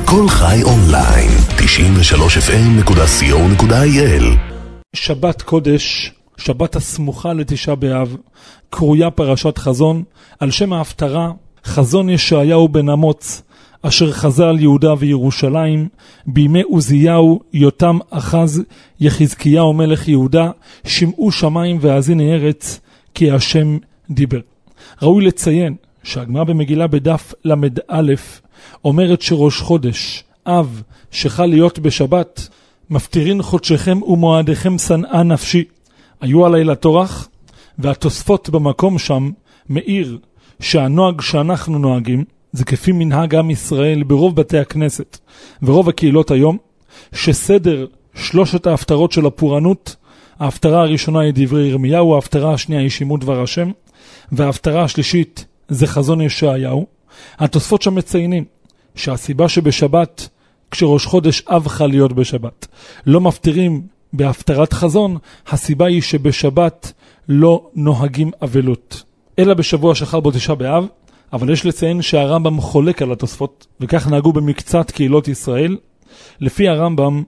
כל חי אונליין, 93fm.co.il. שבת קודש, שבת הסמוכה לתשעה באב, קרויה פרשת חזון, על שם ההפטרה, חזון ישעיהו בן אמוץ, אשר חזה על יהודה וירושלים, בימי עוזיהו, יותם, אחז, יחזקיהו מלך יהודה, שמעו שמיים והאזיני ארץ, כי השם דיבר. ראוי לציין שהגמרא במגילה בדף למד א' אומרת שראש חודש, אב, שחל להיות בשבת, מפטירין חודשכם ומועדיכם שנאה נפשי. היו עלי לטורח, והתוספות במקום שם מאיר שהנוהג שאנחנו נוהגים, זה כפי מנהג עם ישראל ברוב בתי הכנסת ורוב הקהילות היום, שסדר שלושת ההפטרות של הפורענות, ההפטרה הראשונה היא דברי ירמיהו, ההפטרה השנייה היא שימות דבר השם, וההפטרה השלישית זה חזון ישעיהו. התוספות שם מציינים שהסיבה שבשבת, כשראש חודש אב חל להיות בשבת, לא מפטירים בהפטרת חזון, הסיבה היא שבשבת לא נוהגים אבלות, אלא בשבוע שחל בו תשעה באב. אבל יש לציין שהרמב"ם חולק על התוספות, וכך נהגו במקצת קהילות ישראל. לפי הרמב"ם,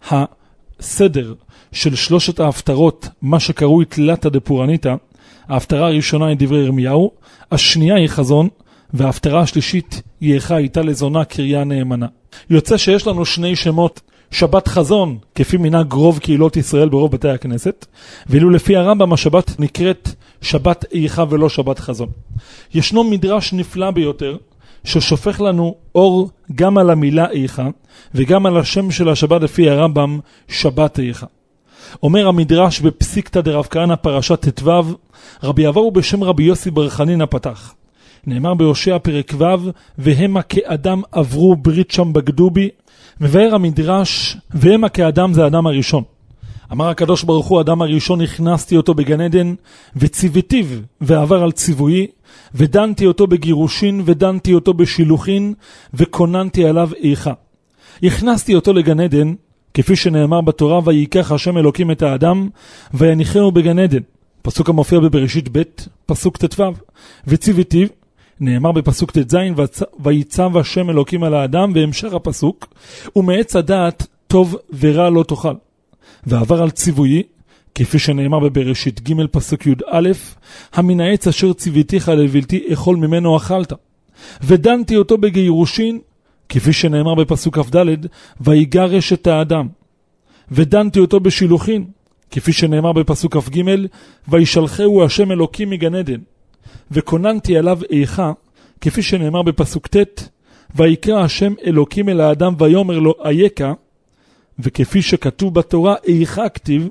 הסדר של שלושת ההפטרות, מה שקרוי תלתא דפורעניתא, ההפטרה הראשונה היא דברי ירמיהו, השנייה היא חזון, וההפטרה השלישית היא איכה הייתה לזונה קריה נאמנה. יוצא שיש לנו שני שמות, שבת חזון, כפי מנהג רוב קהילות ישראל ברוב בתי הכנסת, ואילו לפי הרמב"ם השבת נקראת שבת איכה ולא שבת חזון. ישנו מדרש נפלא ביותר, ששופך לנו אור גם על המילה איכה, וגם על השם של השבת לפי הרמב"ם, שבת איכה. אומר המדרש בפסיקתא דרב כהנא פרשת ט"ו, רבי אבאו בשם רבי יוסי בר חנינא פתח. נאמר בהושע פרק ו', והמה כאדם עברו ברית שם בגדו בי. מבאר המדרש, והמה כאדם זה האדם הראשון. אמר הקדוש ברוך הוא, אדם הראשון הכנסתי אותו בגן עדן, וציוויתיו ועבר על ציווי, ודנתי אותו בגירושין, ודנתי אותו בשילוחין, וכוננתי עליו איכה. הכנסתי אותו לגן עדן, כפי שנאמר בתורה, ויקח השם אלוקים את האדם, ויניחהו בגן עדן. פסוק המופיע בבראשית ב', פסוק ט"ו. וציוויתיו, נאמר בפסוק ט"ז, ויצב השם אלוקים על האדם, והמשך הפסוק, ומעץ הדעת טוב ורע לא תאכל. ועבר על ציווי, כפי שנאמר בבראשית ג' פסוק י"א, המן העץ אשר ציוויתיך לבלתי אכול ממנו אכלת. ודנתי אותו בגירושין, כפי שנאמר בפסוק כ"ד, ויגרש את האדם. ודנתי אותו בשילוחין, כפי שנאמר בפסוק כ"ג, וישלחהו השם אלוקים מגן עדן. וכוננתי עליו איכה, כפי שנאמר בפסוק ט', ויקרא השם אלוקים אל האדם ויאמר לו אייכה, וכפי שכתוב בתורה איכה כתיב,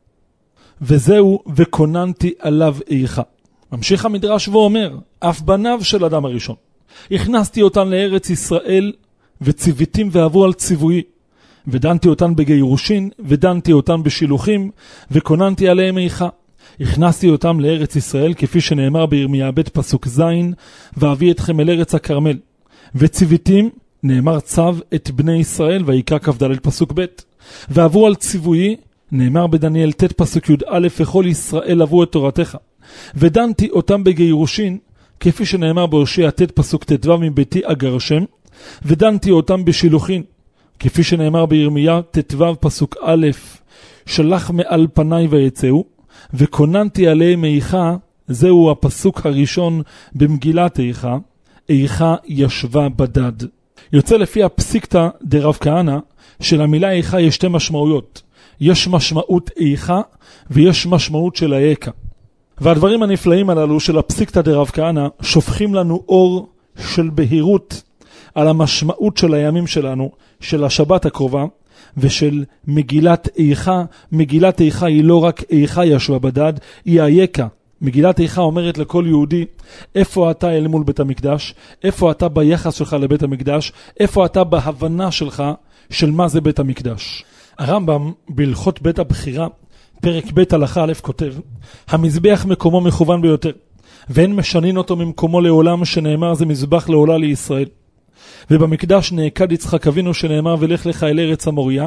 וזהו וכוננתי עליו איכה. ממשיך המדרש ואומר, אף בניו של אדם הראשון, הכנסתי אותן לארץ ישראל, וציוויתים ועברו על ציווי, ודנתי אותן בגירושין, ודנתי אותן בשילוחים, וכוננתי עליהם איכה. הכנסתי אותם לארץ ישראל, כפי שנאמר בירמיה ב' פסוק ז', ואביא אתכם אל ארץ הכרמל. וציוויתים, נאמר צו את בני ישראל, ויקרא כ"ד פסוק ב'. ועברו על ציווי, נאמר בדניאל ט' פסוק י"א, וכל ישראל עברו את תורתך. ודנתי אותם בגירושין, כפי שנאמר בהושע ט' פסוק ט"ו, מביתי אגרשם. ודנתי אותם בשילוחין, כפי שנאמר בירמיה ט"ו פסוק א', שלח מעל פניי ויצאו. וכוננתי עליהם איכה, זהו הפסוק הראשון במגילת איכה, איכה ישבה בדד. יוצא לפי הפסיקתא דרב כהנא, שלמילה איכה יש שתי משמעויות. יש משמעות איכה, ויש משמעות של האיכה. והדברים הנפלאים הללו של הפסיקתא דרב כהנא, שופכים לנו אור של בהירות, על המשמעות של הימים שלנו, של השבת הקרובה, ושל מגילת איכה. מגילת איכה היא לא רק איכה ישבה בדד, היא אייכה. מגילת איכה אומרת לכל יהודי, איפה אתה אל מול בית המקדש, איפה אתה ביחס שלך לבית המקדש, איפה אתה בהבנה שלך של מה זה בית המקדש. הרמב"ם בהלכות בית הבחירה, פרק ב' הלכה א' כותב, המזבח מקומו מכוון ביותר, ואין משנין אותו ממקומו לעולם, שנאמר זה מזבח לעולה לישראל. ובמקדש נעקד יצחק אבינו, שנאמר ולך לך אל ארץ המוריה,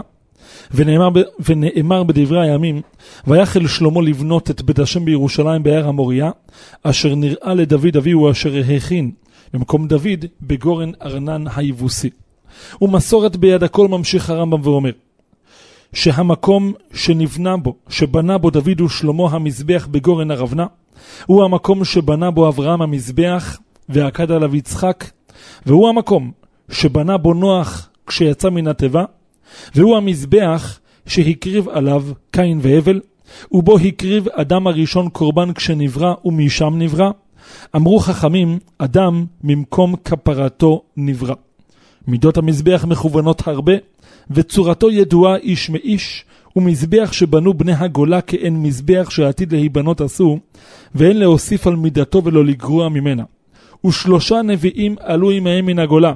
ונאמר בדברי הימים, ויחל שלמה לבנות את בית השם בירושלים בהר המוריה, אשר נראה לדוד אביהו אשר הכין במקום דוד בגורן ארנן היבוסי. ומסורת ביד הכל. ממשיך הרמב"ם ואומר, שהמקום שנבנה בו, שבנה בו דוד ושלמה המזבח בגורן הרבנה, הוא המקום שבנה בו אברהם המזבח ועקד עליו יצחק, והוא המקום שבנה בו נוח כשיצא מן התיבה, והוא המזבח שהקריב עליו קין והבל, ובו הקריב אדם הראשון קורבן כשנברא ומשם נברא. אמרו חכמים, אדם ממקום כפרתו נברא. מידות המזבח מכוונות הרבה, וצורתו ידועה איש מאיש, ומזבח שבנו בני הגולה כאין מזבח שעתיד להיבנות עשו, ואין להוסיף על מידתו ולא לגרוע ממנה. ושלושה נביאים עלו עמהם מן הגולה.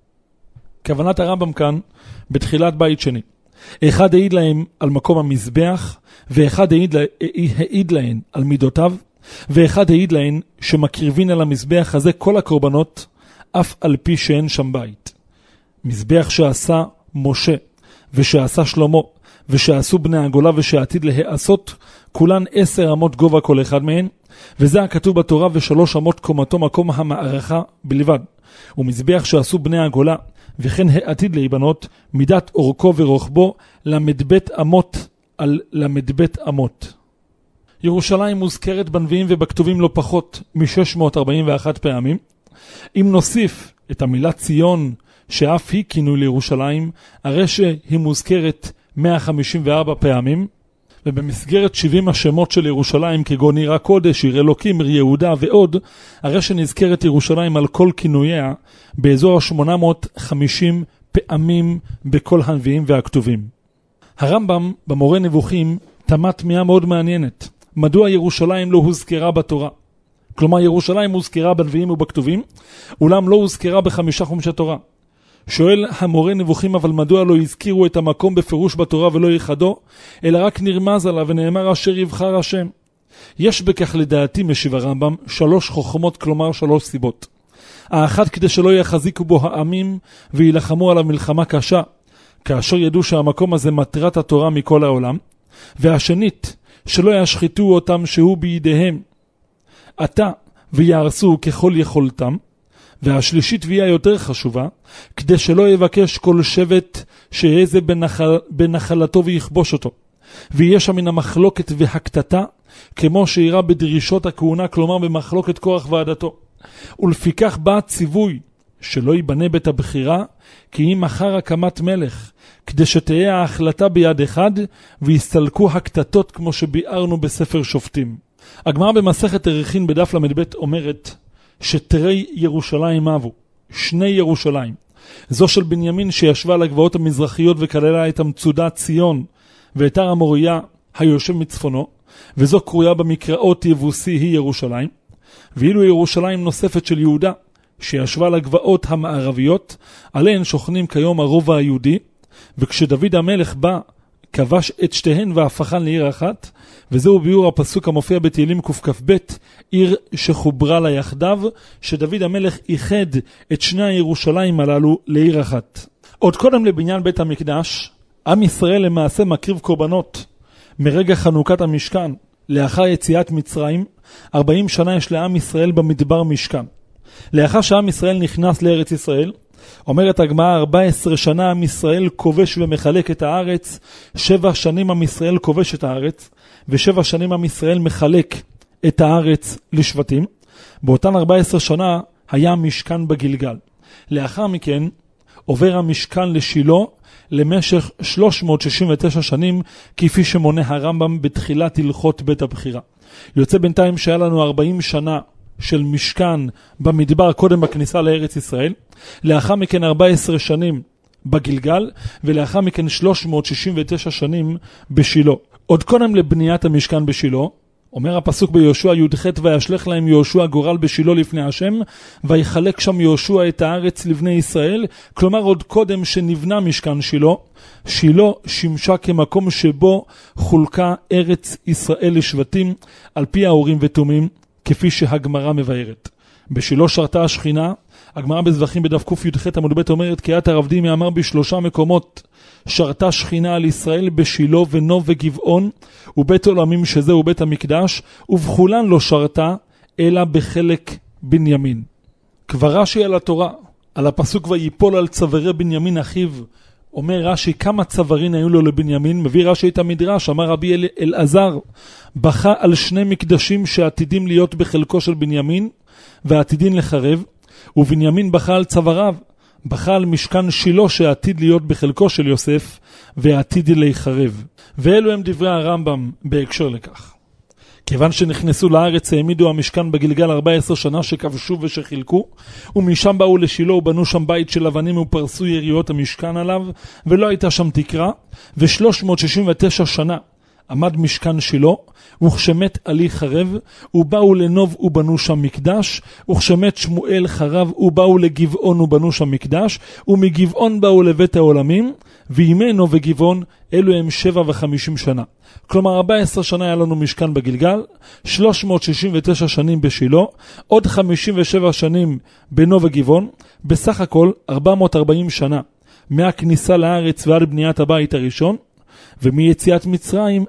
כוונת הרמב"ם כאן בתחילת בית שני. אחד העיד להם על מקום המזבח, ואחד העיד להם על מידותיו, ואחד העיד להם שמקריבין על המזבח הזה כל הקורבנות, אף על פי שאין שם בית. מזבח שעשה משה, ושעשה שלמה, ושעשו בני הגולה, ושעתיד להיעשות, כולן 10 אמות גובה כל אחד מהן, וזה הכתוב בתורה, ו3 אמות קומתו מקום המערכה בלבד. ומזבח שעשו בני הגולה, וכן העתיד להיבנות, מידת אורכו ורוחבו, למדבט אמות על למדבט אמות. ירושלים מוזכרת בנביאים ובכתובים לא פחות מ-641 פעמים. אם נוסיף את המילה ציון, שאף היא כינוי לירושלים, הרי שהיא מוזכרת 154 פעמים, ובמסגרת 70 השמות של ירושלים, כגון עיר הקודש, עיר אלוקים, עיר יהודה ועוד, הרי שנזכרת ירושלים על כל כינוייה באזור 850 פעמים בכל הנביאים והכתובים. הרמב"ם במורה נבוכים תמה תמיהה מאוד מעניינת. מדוע ירושלים לא הוזכרה בתורה? כלומר, ירושלים הוזכרה בנביאים ובכתובים, אולם לא הוזכרה ב5 חומשי תורה. שואל המורה נבוכים, אבל מדוע לא הזכירו את המקום בפירוש בתורה ולא ייחדו, אלא רק נרמז עליו ונאמר אשר יבחר השם? יש בכך לדעתי, משיב הרמב"ם, 3 חוכמות, כלומר 3 סיבות. האחת, כדי שלא יחזיקו בו העמים וילחמו עליו מלחמה קשה, כאשר ידעו שהמקום הזה מטרת התורה מכל העולם. והשנית, שלא ישחיתו אותם שהוא בידיהם עתה ויערסו ככל יכולתם. והשלישית והיא היותר חשובה, כדי שלא יבקש כל שבט שיהיה זה בנחלתו ויכבוש אותו, ויהיה שם מן המחלוקת והקטטה, כמו שיראה בדרישות הכהונה, כלומר במחלוקת כוח ועדתו. ולפיכך בא ציווי שלא ייבנה בית הבחירה, כי אם מחר הקמת מלך, כדי שתהיה ההחלטה ביד אחד, ויסתלקו הקטטות כמו שביארנו בספר שופטים. הגמרא במסכת ערכין בדף למד ב' אומרת, שתרי ירושלים אבו, 2 ירושלים. זו של בנימין שישבה על הגבעות המזרחיות וכללה את המצודה ציון ואת הר המוריה היושב מצפונו, וזו קרויה במקראות יבוסי היא ירושלים. ואילו ירושלים נוספת של יהודה שישבה על הגבעות המערביות, עליהן שוכנים כיום הרובע היהודי, וכשדוד המלך בא כבש את שתיהן והפכן לעיר אחת, וזהו ביאור הפסוק המופיע בתהילים קכ"ב, עיר שחוברה לה יחדיו, שדוד המלך איחד את 2 הירושלים הללו לעיר אחת. עוד קודם לבניין בית המקדש, עם ישראל למעשה מקריב קורבנות מרגע חנוכת המשכן לאחר יציאת מצרים. 40 שנה יש לעם ישראל במדבר משכן. לאחר שעם ישראל נכנס לארץ ישראל, אומרת הגמרא, 14 שנה עם ישראל כובש ומחלק את הארץ, 7 שנים עם ישראל כובש את הארץ, ו7 שנים עם ישראל מחלק את הארץ לשבטים. באותן 14 שנה היה המשכן בגלגל. לאחר מכן עובר המשכן לשילה למשך 369 שנים, כפי שמונה הרמב"ם בתחילת הלכות בית הבחירה. יוצא בינתיים שהיה לנו 40 שנה של משכן במדבר קודם בכניסה לארץ ישראל, לאחר מכן 14 שנים בגלגל, ולאחר מכן 369 שנים בשילה. עוד קודם לבניית המשכן בשילה, אומר הפסוק ביהושע י"ח, וישלח להם יהושע גורל בשילה לפני השם, ויחלק שם יהושע את הארץ לבני ישראל. כלומר עוד קודם שנבנה משכן שילה, שילה שימשה כמקום שבו חולקה ארץ ישראל לשבטים על פי האורים ותומים, כפי שהגמרא מבארת. בשילה שרתה השכינה. הגמרא בזבחים בדף ק"ח עמוד ב' אומרת, כי את הרב דימי אמר ב3 מקומות שרתה שכינה על ישראל, בשילה ונוב וגבעון ובית עולמים שזהו בית המקדש, ובכולן לא שרתה אלא בחלק בנימין. כבר רש"י על התורה על הפסוק ויפול על צווארי בנימין אחיו, אומר רש"י כמה צווארין היו לו לבנימין, מביא רש"י את המדרש, אמר רבי אלעזר, בכה על 2 מקדשים שעתידים להיות בחלקו של בנימין ועתידין לחרב, ובנימין בכה על צוואריו, בכה על משכן שילה שעתיד להיות בחלקו של יוסף ועתיד להיחרב. ואלו הם דברי הרמב"ם בהקשר לכך. כיוון שנכנסו לארץ העמידו המשכן בגלגל 14 שנה שכבשו ושחילקו, ומשם באו לשילה ובנו שם בית של אבנים ופרסו יריות המשכן עליו, ולא הייתה שם תקרה, ו369 שנה עמד משכן שילה, וכשמת עלי חרב, ובאו לנוב ובנו שם מקדש, וכשמת שמואל חרב, ובאו לגבעון ובנו שם מקדש, ומגבעון באו לבית העולמים, וימי נוב וגבעון אלו הם 57 שנה. כלומר 14 שנה היה לנו משכן בגלגל, 369 שנים בשילה, עוד 57 שנים בנוב וגבעון, בסך הכל 440 שנה מהכניסה לארץ ועד בניית הבית הראשון, ומיציאת מצרים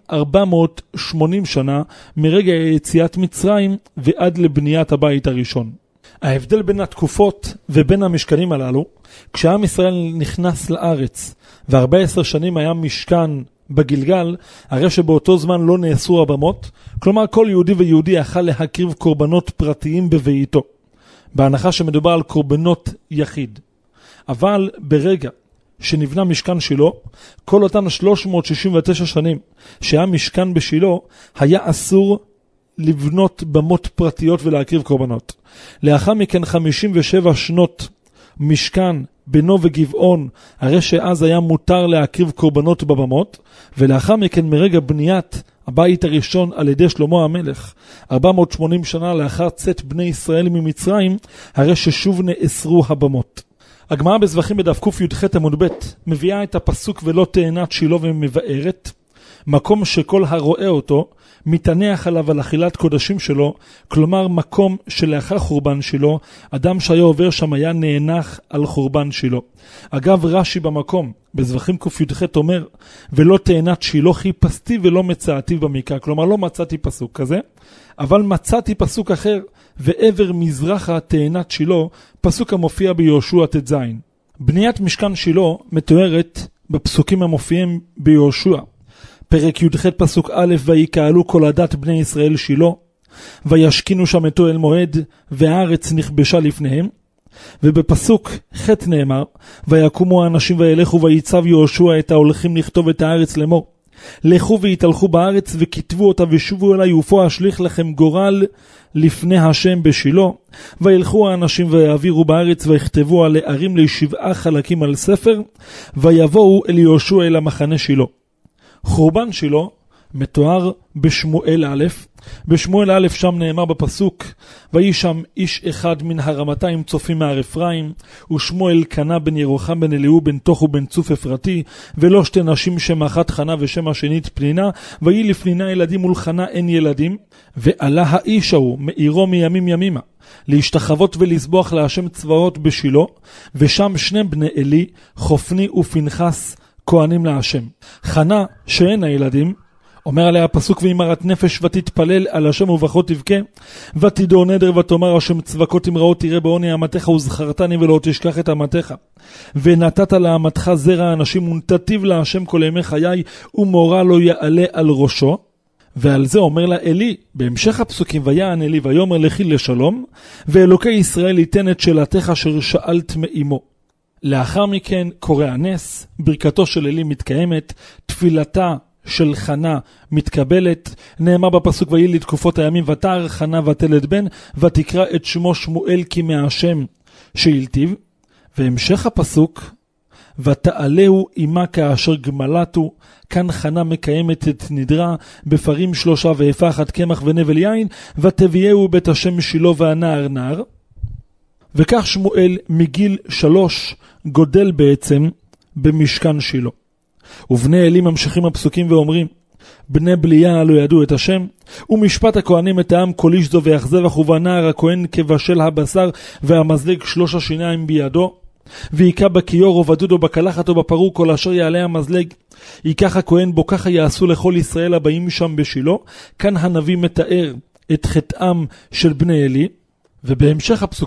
480 שנה מרגע יציאת מצרים ועד לבניית הבית הראשון. ההבדל בין התקופות ובין המשכנים הללו, כשעם ישראל נכנס לארץ ו14 שנים היה משכן בגלגל, הרי שבאותו זמן לא נאסרו הבמות, כלומר כל יהודי ויהודי יכל להקריב קורבנות פרטיים בביתו, בהנחה שמדובר על קורבנות יחיד. אבל ברגע שנבנה משכן שילה, כל אותן 369 שנים שהיה משכן בשילה, היה אסור לבנות במות פרטיות ולהקריב קורבנות. לאחר מכן 57 שנות משכן בנוב וגבעון, הרי שאז היה מותר להקריב קורבנות בבמות, ולאחר מכן מרגע בניית הבית הראשון על ידי שלמה המלך, 480 שנה לאחר צאת בני ישראל ממצרים, הרי ששוב נאסרו הבמות. הגמרא בזבחים בדף קי"ח עמוד ב' מביאה את הפסוק ולא תאנת שילה ומבארת, מקום שכל הרואה אותו מתענח עליו על אכילת קודשים שלו, כלומר מקום שלאחר חורבן שילה, אדם שהיה עובר שם היה נאנח על חורבן שילה. אגב רש"י במקום בזבחים קי"ח אומר ולא תאנת שילה חיפשתי ולא מצאתי במקרא, כלומר לא מצאתי פסוק כזה, אבל מצאתי פסוק אחר, ועבר מזרחה תאנת שילה, פסוק המופיע ביהושע ט"ז. בניית משכן שילה מתוארת בפסוקים המופיעים ביהושע פרק י"ח פסוק א', ויקהלו כל עדת בני ישראל שילה, וישכינו שם את אוהל מועד, והארץ נכבשה לפניהם. ובפסוק ח' נאמר, ויקומו האנשים וילכו, ויצב יהושע את ההולכים לכתוב את הארץ לאמור, לכו והתהלכו בארץ וכתבו אותה ושובו אליי, ופה אשליך לכם גורל לפני השם בשילה. וילכו האנשים ויעבירו בארץ ויכתבו על הערים ל7 חלקים על ספר, ויבואו אל יהושע אל המחנה שילה. חורבן שילה מתואר בשמואל א', בשמואל א' שם נאמר בפסוק, ויהי שם איש אחד מן הרמתיים צופים מהר אפרים, ושמו אלקנה בן ירוחם בן אליהו בן תוך ובן צוף אפרתי, ולא 2 נשים, שם אחת חנה ושם השנית פנינה, ויהי לפנינה ילדים ולחנה אין ילדים, ועלה האיש ההוא מעירו מימים ימימה, להשתחוות ולסבוח להשם צבאות בשילה, ושם 2 בני אלי, חופני ופנחס, כהנים להשם. חנה שאין הילדים, אומר עליה הפסוק, ואמרת נפש ותתפלל על השם ובכות תבכה, ותדור נדר ותאמר השם צבקות אמראות תראה בעוני אמתך וזכרתני ולא תשכח את אמתך, ונתת לאמתך זרע אנשים ונתתיו להשם כל ימי חיי, ומורא לא יעלה על ראשו. ועל זה אומר לה אלי בהמשך הפסוקים, ויען אלי ויאמר לכי לשלום, ואלוקי ישראל ייתן את שאלתך אשר שאלת מאמו. לאחר מכן קורא הנס, ברכתו של אלי מתקיימת, תפילתה של חנה מתקבלת. נאמר בפסוק, ויהי לתקופות הימים ותער חנה ותלד בן, ותקרא את שמו שמואל כי מהשם שהלטיב. והמשך הפסוק, ותעלהו אימה כאשר גמלתו. כאן חנה מקיימת את נדרה בפרים 3 ואפה 1 קמח ונבל יין, ותביאהו בית השם שילה והנער נער. וכך שמואל מגיל 3 גודל בעצם במשכן שילה. ובני אלי ממשיכים הפסוקים ואומרים, בני בליה לא ידעו את השם, ומשפט הכהנים את העם כל איש זו ויחזבח, ובנער הכהן כבשל הבשר והמזלג 3 השיניים בידו, ויקע בכיור ובדוד או בקלחת או בפרור כל אשר יעלה המזלג, ייקח הכהן בו, ככה יעשו לכל ישראל הבאים שם בשילה. כאן הנביא מתאר את חטאם של בני אלי, ובהמשך הפסוקים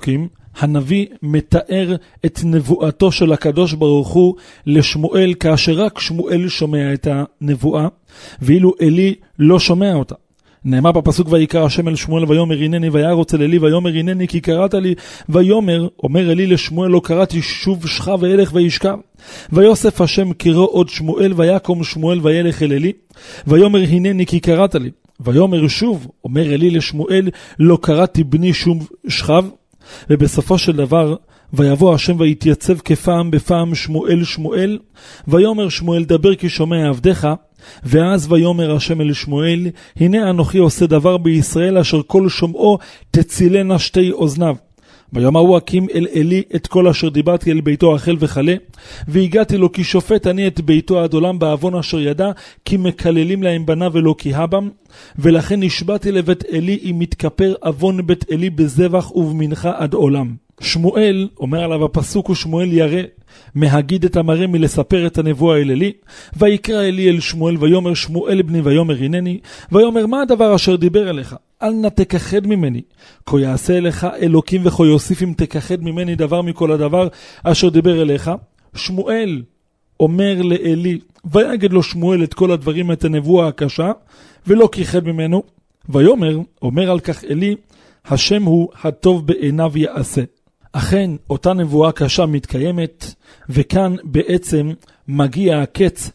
הנביא מתאר את נבואתו של הקדוש ברוך הוא לשמואל, כאשר רק שמואל שומע את הנבואה, ואילו אלי לא שומע אותה. נאמר בפסוק ויקרא השם אל שמואל ויאמר הנני, ויערוץ אל אלי ויאמר הנני כי קראת לי, ויאמר אומר אלי לשמואל לא קראתי, שוב שכב ואלך וישכב. ויוסף השם קרא עוד שמואל, ויקום שמואל וילך אל אלי, ויאמר הנני כי קראת לי. ויאמר שוב אומר אלי לשמואל לא קראתי בני שוב שכב. ובסופו של דבר ויבוא השם ויתייצב כפעם בפעם שמואל שמואל, ויאמר שמואל דבר כי שומע עבדך. ואז ויאמר השם אל שמואל הנה אנוכי עושה דבר בישראל אשר כל שומעו תצילנה שתי אוזניו. ביום ההוא אקים אל אלי את כל אשר דיברתי אל ביתו אכל וחלה, והגעתי לו כי שופט אני את ביתו עד עולם בעוון אשר ידע, כי מקללים להם בניו ולא כי הבם. ולכן נשבעתי לבית אלי אם מתכפר עוון בית אלי בזבח ובמנחה עד עולם. שמואל, אומר עליו הפסוק, ושמואל ירא מהגיד את המראה מלספר את הנבואה אל אלי. ויקרא אלי אל שמואל ויאמר שמואל בני, ויאמר הנני. ויאמר מה הדבר אשר דיבר אליך? אל נא תכחד ממני, כה יעשה אליך אלוקים וכה יוסיף אם תכחד ממני דבר מכל הדבר אשר דיבר אליך. שמואל אומר לאלי, ויגד לו שמואל את כל הדברים, את הנבואה הקשה, ולא כיחד ממנו. ויאמר, אומר על כך אלי, השם הוא הטוב בעיניו יעשה. אכן אותה נבואה קשה מתקיימת, וכאן בעצם מגיע הקץ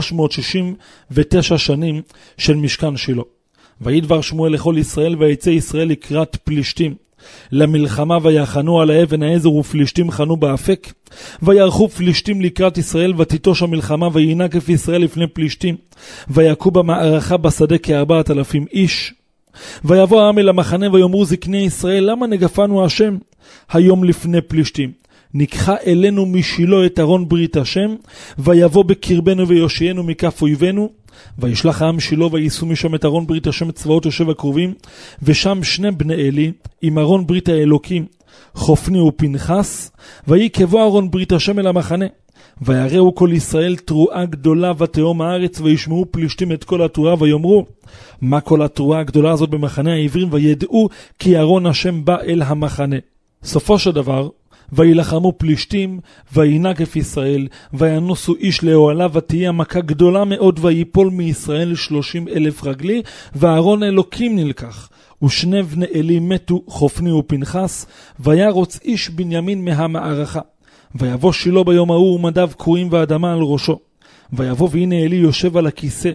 ל-369 שנים של משכן שילה. וידבר שמואל לכל ישראל, ויצא ישראל לקראת פלישתים למלחמה, ויחנו על האבן העזר ופלישתים חנו באפק. ויערכו פלישתים לקראת ישראל, ותיטוש המלחמה, וינקף ישראל לפני פלישתים, ויקעו במערכה בשדה כ4,000 איש. ויבוא העם אל המחנה ויאמרו זקני ישראל, למה נגפנו השם היום לפני פלישתים? ניקחה אלינו משילו את ארון ברית השם, ויבוא בקרבנו ויושיענו מכף אויבינו. וישלח העם שילה ויישאו משם את ארון ברית השם צבאות יושב הקרובים, ושם שני בני אלי עם ארון ברית האלוקים חופני ופנחס. ויקבוא ארון ברית השם אל המחנה, ויראו כל ישראל תרועה גדולה ותהום הארץ, וישמעו פלישתים את כל התרועה ויאמרו מה כל התרועה הגדולה הזאת במחנה העברים, וידעו כי ארון השם בא אל המחנה. סופו של דבר וילחמו פלישתים, וינקף ישראל, וינוסו איש לאוהלה, ותהיה מכה גדולה מאוד, ויפול מישראל 30,000 רגלי, וארון אלוקים נלקח. ושני בני אלי מתו, חופני ופנחס, וירוץ איש בנימין מהמערכה. ויבוא שילה ביום ההוא ומדיו קרועים ואדמה על ראשו. ויבוא והנה אלי יושב על הכיסא.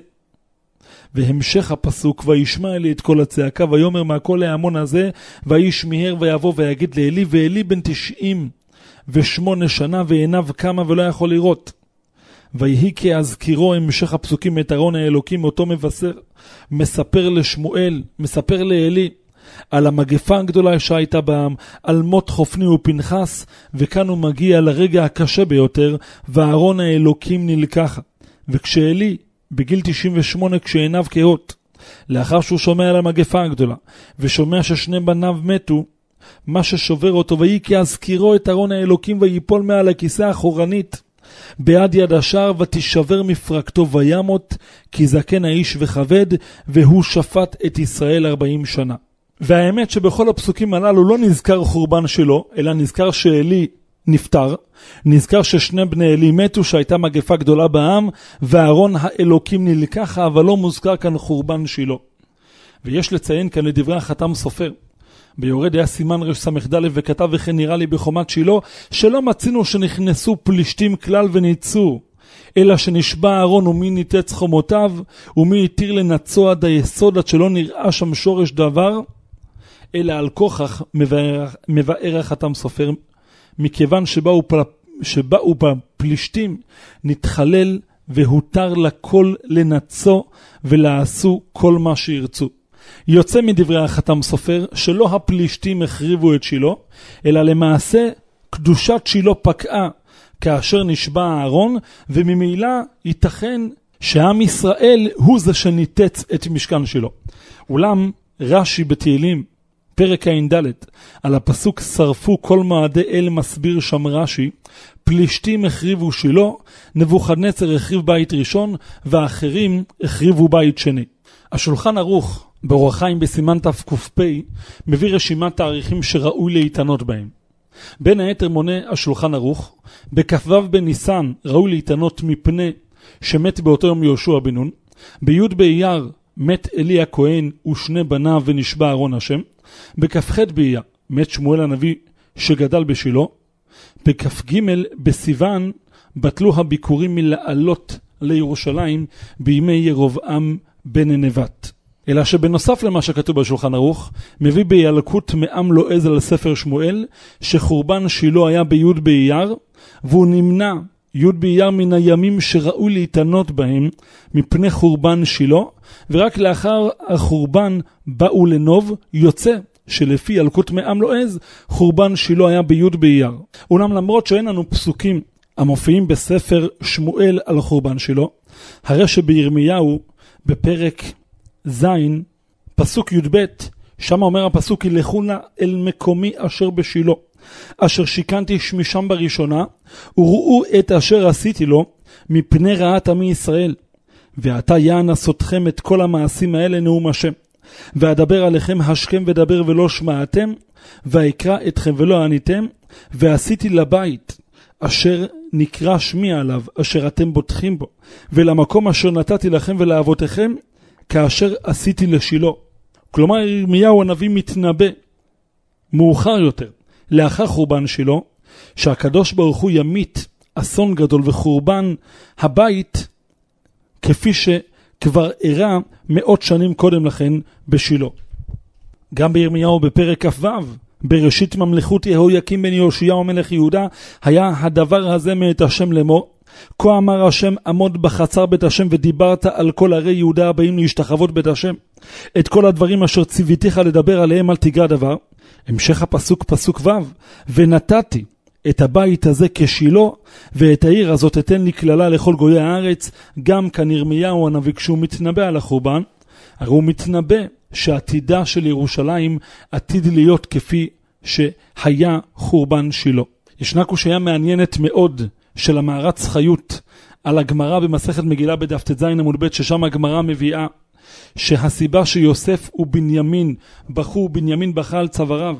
והמשך הפסוק, וישמע אלי את כל הצעקה, ויאמר מה כל ההמון הזה, ואיש מיהר ויבוא ויגיד לאלי, ואלי בן 98 שנה ועיניו קמה ולא יכול לראות. ויהי כהזכירו, המשך הפסוקים, את ארון האלוקים אותו מספר לשמואל, מספר לאלי על המגפה הגדולה שהייתה בעם, על מות חופני ופנחס, וכאן הוא מגיע לרגע הקשה ביותר, וארון האלוקים נלקח. וכשאלי בגיל 98, כשעיניו כהות, לאחר שהוא שומע על המגפה הגדולה, ושומע ששני בניו מתו, מה ששובר אותו, ויהי כהזכירו את ארון האלוקים, ויפול מעל הכיסא האחורנית, ביד יד השער, ותישבר מפרקתו וימות, כי זקן האיש וכבד, והוא שפט את ישראל 40 שנה. והאמת שבכל הפסוקים הללו לא נזכר חורבן שלו, אלא נזכר שאלי נפטר, נזכר ששני בני אלי מתו, שהייתה מגפה גדולה בעם, וארון האלוקים נלקח, אבל לא מוזכר כאן חורבן שלו. ויש לציין כאן לדברי החתם סופר, ביורד היה סימן רס"ד, וכתב וכן נראה לי בחומת שילה, שלא מצינו שנכנסו פלישתים כלל וניצו, אלא שנשבע ארון ומי ניתץ חומותיו, ומי התיר לנצו עד היסוד, עד שלא נראה שם שורש דבר, אלא על כוכך מבאר החתם סופר, מכיוון שבאו בפלישתים נתחלל, והותר לכל לנצו ולעשו כל מה שירצו. יוצא מדברי החתם סופר שלא הפלישתים החריבו את שילה, אלא למעשה קדושת שילה פקעה כאשר נשבע הארון, וממילא ייתכן שעם ישראל הוא זה שניתץ את משכן שילה. אולם רש"י בתהילים פרק ע"ד על הפסוק שרפו כל מועדי אל, מסביר שם רש"י, פלישתים החריבו שילה, נבוכדנצר החריב בית ראשון, ואחרים החריבו בית שני. השולחן ערוך באור החיים בסימן תק"פ מביא רשימת תאריכים שראוי להתענות בהם. בין היתר מונה השולחן ערוך, בכ"ו בניסן ראוי להתענות מפני שמת באותו יום יהושע בן נון, בי' באייר מת אלי הכהן ושני בניו ונשבע ארון השם, בכ"ח באייר מת שמואל הנביא שגדל בשילה, בכ"ג בסיוון בטלו הביקורים מלעלות לירושלים בימי ירבעם בן נבט. אלא שבנוסף למה שכתוב בשולחן ערוך, מביא בילקוט מעם לועז על ספר שמואל, שחורבן שילה היה בי' באייר, והוא נמנע י' באייר מן הימים שראוי להתענות בהם מפני חורבן שילה, ורק לאחר החורבן באו לנוב, יוצא שלפי ילקוט מעם לועז, חורבן שילה היה בי' באייר. אולם למרות שאין לנו פסוקים המופיעים בספר שמואל על חורבן שילה, הרי שבירמיהו בפרק זין, פסוק י"ב, שם אומר הפסוק, ילכו נא אל מקומי אשר בשילה, אשר שיקנתי שמשם בראשונה, וראו את אשר עשיתי לו מפני רעת עמי ישראל. ועתה יענס אתכם את כל המעשים האלה נאום השם. ואדבר עליכם השכם ודבר ולא שמעתם, ויקרא אתכם ולא עניתם, ועשיתי לבית אשר נקרא שמי עליו, אשר אתם בוטחים בו, ולמקום אשר נתתי לכם ולאבותיכם, כאשר עשיתי לשילה. כלומר, ירמיהו הנביא מתנבא מאוחר יותר, לאחר חורבן שילה, שהקדוש ברוך הוא ימית אסון גדול וחורבן הבית, כפי שכבר אירע מאות שנים קודם לכן בשילה. גם בירמיהו בפרק כ"ו, בראשית ממלכות יהויקים בן יאשיהו מלך יהודה, היה הדבר הזה מאת השם לאמור, כה אמר השם, עמוד בחצר בית השם ודיברת על כל ערי יהודה הבאים להשתחוות בית השם. את כל הדברים אשר ציוויתיך לדבר עליהם אל תיגע דבר. המשך הפסוק פסוק ו', ונתתי את הבית הזה כשילה, ואת העיר הזאת אתן לי כללה לכל גויי הארץ. גם כאן ירמיהו הנביא כשהוא מתנבא על החורבן, הרי הוא מתנבא שעתידה של ירושלים עתיד להיות כפי שהיה חורבן שילה. ישנה קושיה מעניינת מאוד של המערץ חיות על הגמרא במסכת מגילה בדף ט"ז עמוד ב', ששם הגמרא מביאה שהסיבה שיוסף ובנימין בכו, בנימין בכה על צוואריו,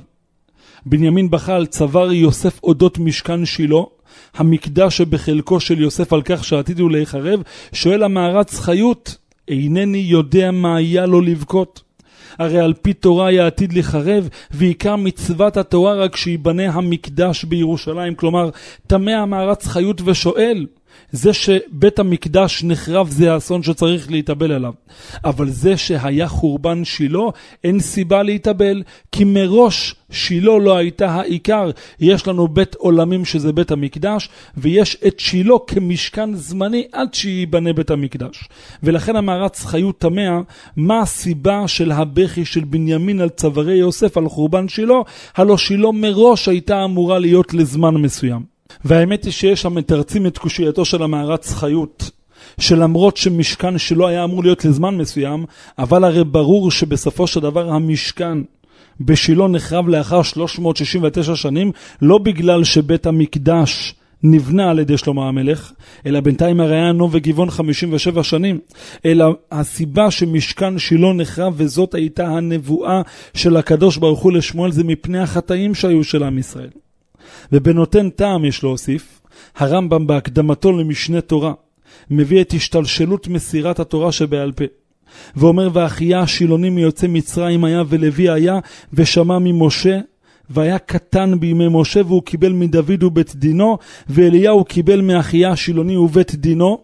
בנימין בכה על צוואר יוסף אודות משכן שילה, המקדש שבחלקו של יוסף, על כך שעתיד הוא להיחרב. שואל המערץ חיות, אינני יודע מה היה לו לבכות, הרי על פי תורה היה עתיד לחרב, ועיקר מצוות התורה רק שיבנה המקדש בירושלים. כלומר, תמה המערץ חיות ושואל, זה שבית המקדש נחרב זה האסון שצריך להתאבל עליו, אבל זה שהיה חורבן שילה אין סיבה להתאבל, כי מראש שילה לא הייתה העיקר. יש לנו בית עולמים שזה בית המקדש, ויש את שילה כמשכן זמני עד שיבנה בית המקדש. ולכן המערץ חיות תמה מה הסיבה של הבכי של בנימין על צווארי יוסף על חורבן שילה, הלא שילה מראש הייתה אמורה להיות לזמן מסוים. והאמת היא שיש המתרצים את קושייתו של המערץ חיות, שלמרות שמשכן שלו היה אמור להיות לזמן מסוים, אבל הרי ברור שבסופו של דבר המשכן בשילה נחרב לאחר 369 שנים, לא בגלל שבית המקדש נבנה על ידי שלמה המלך, אלא בינתיים הרי היה נוב וגבעון 57 שנים, אלא הסיבה שמשכן שילה נחרב, וזאת הייתה הנבואה של הקדוש ברוך הוא לשמואל, זה מפני החטאים שהיו של עם ישראל. ובנותן טעם יש להוסיף, הרמב"ם בהקדמתו למשנה תורה מביא את השתלשלות מסירת התורה שבעל פה, ואומר, ואחיה השילוני מיוצא מצרים היה ולוי היה, ושמע ממשה, והיה קטן בימי משה, והוא קיבל מדוד ובית דינו, ואליהו קיבל מאחיה השילוני ובית דינו.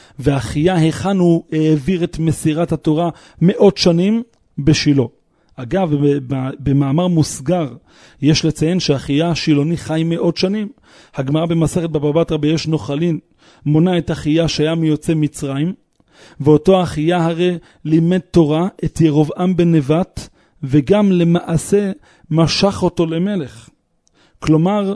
ואחיה היכן הוא העביר את מסירת התורה 100 שנים בשילה. אגב, במאמר מוסגר יש לציין שאחיה השילוני חי 100 שנים. הגמרא במסכת בבא בתרא ביש נוחלין מונה את אחיה שהיה מיוצא מצרים, ואותו אחיה הרי לימד תורה את ירבעם בן נבט, וגם למעשה משך אותו למלך. כלומר,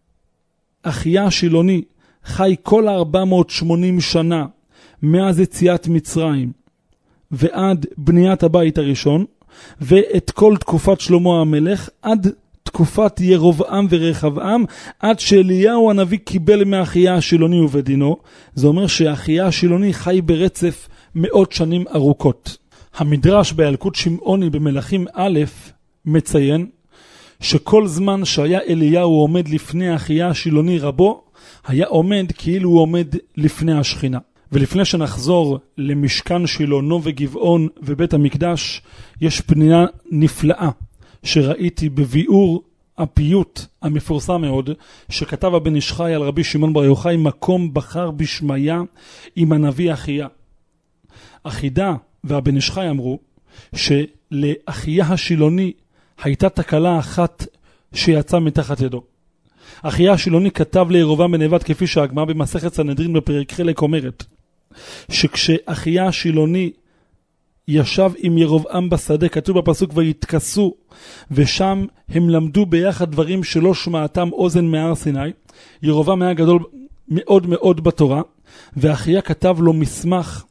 אחיה השילוני חי כל 480 שנה מאז יציאת מצרים ועד בניית הבית הראשון, ואת כל תקופת שלמה המלך עד תקופת ירבעם ורחבעם, עד שאליהו הנביא קיבל מאחיה השילוני ובדינו. זה אומר שאחיה השילוני חי ברצף 100 שנים ארוכות. המדרש בילקוט שמעוני במלכים א' מציין שכל זמן שהיה אליהו עומד לפני אחיה השילוני רבו, היה עומד כאילו הוא עומד לפני השכינה. ולפני שנחזור למשכן שילה, נוב וגבעון ובית המקדש, יש פנייה נפלאה שראיתי בביאור הפיוט המפורסם מאוד שכתב הבן איש חי על רבי שמעון בר יוחאי, מקום בחר בשמיה עם הנביא אחיה. החידה והבן איש חי אמרו שלאחיה השילוני הייתה תקלה אחת שיצאה מתחת ידו. אחיה השילוני כתב לירובעם בן נבט, כפי שהגמרא במסכת סנהדרין בפרק חלק אומרת, שכשאחיה השילוני ישב עם ירובעם בשדה, כתוב בפסוק ויתכסו, ושם הם למדו ביחד דברים שלא שמעתם אוזן מהר סיני. ירובעם היה גדול מאוד מאוד בתורה, ואחיה כתב לו מסמך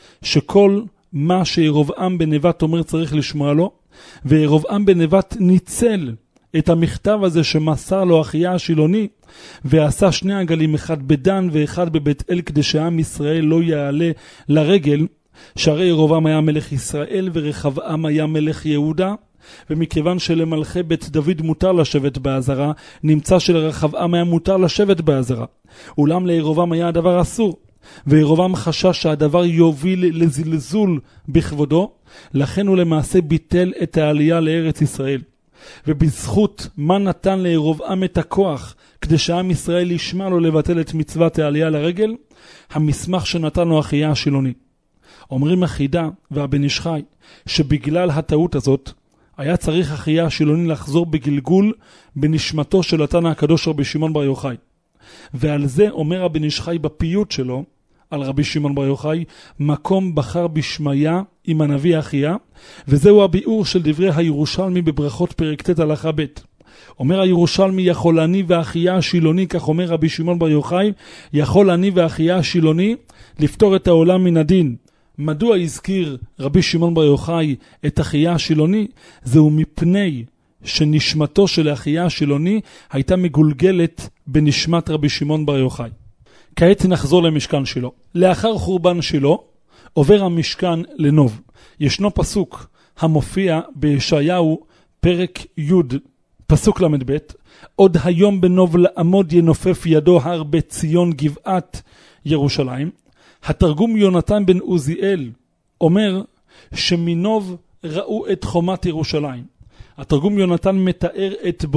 שכל מה שירובעם בן נבט אומר צריך לשמוע לו, וירובעם בן נבט ניצל את המכתב הזה שמסר לו אחיה השילוני, ועשה 2 עגלים, אחד בדן ואחד בבית אל, כדי שעם ישראל לא יעלה לרגל, שהרי ירובעם היה מלך ישראל ורחבעם היה מלך יהודה, ומכיוון שלמלכי בית דוד מותר לשבת בעזרה, נמצא שלרחבעם היה מותר לשבת בעזרה, אולם לירובעם היה הדבר אסור, וירובעם חשש שהדבר יוביל לזלזול בכבודו, לכן הוא למעשה ביטל את העלייה לארץ ישראל. ובזכות מה נתן לירובעם את הכוח כדי שעם ישראל ישמע לו לבטל את מצוות העלייה לרגל? המסמך שנתן לו אחיה השילוני. אומרים החידה והבן איש חי שבגלל הטעות הזאת היה צריך אחיה השילוני לחזור בגלגול בנשמתו של התנא הקדוש רבי שמעון בר יוחאי. ועל זה אומר הבן איש חי בפיוט שלו על רבי שמעון בר יוחאי, מקום בחר בשמיה עם הנביא אחיה, וזהו הביאור של דברי הירושלמי בברכות פרק ט' הלכה ב'. אומר הירושלמי, יכול אני ואחיה השילוני, כך אומר רבי שמעון בר יוחאי, יכול אני ואחיה השילוני לפתור את העולם מן הדין. מדוע הזכיר רבי שמעון בר יוחאי את אחיה השילוני? זהו מפני שנשמתו של אחיה השילוני הייתה מגולגלת בנשמת רבי שמעון בר יוחאי. כעת נחזור למשכן שילה. לאחר חורבן שילה עובר המשכן לנוב. ישנו פסוק המופיע בישעיהו פרק י' פסוק למד ב', עוד היום בנוב לעמוד ינופף ידו הר בית ציון גבעת ירושלים. התרגום יונתן בן עוזיאל אומר שמנוב ראו את חומת ירושלים. התרגום יונתן מתאר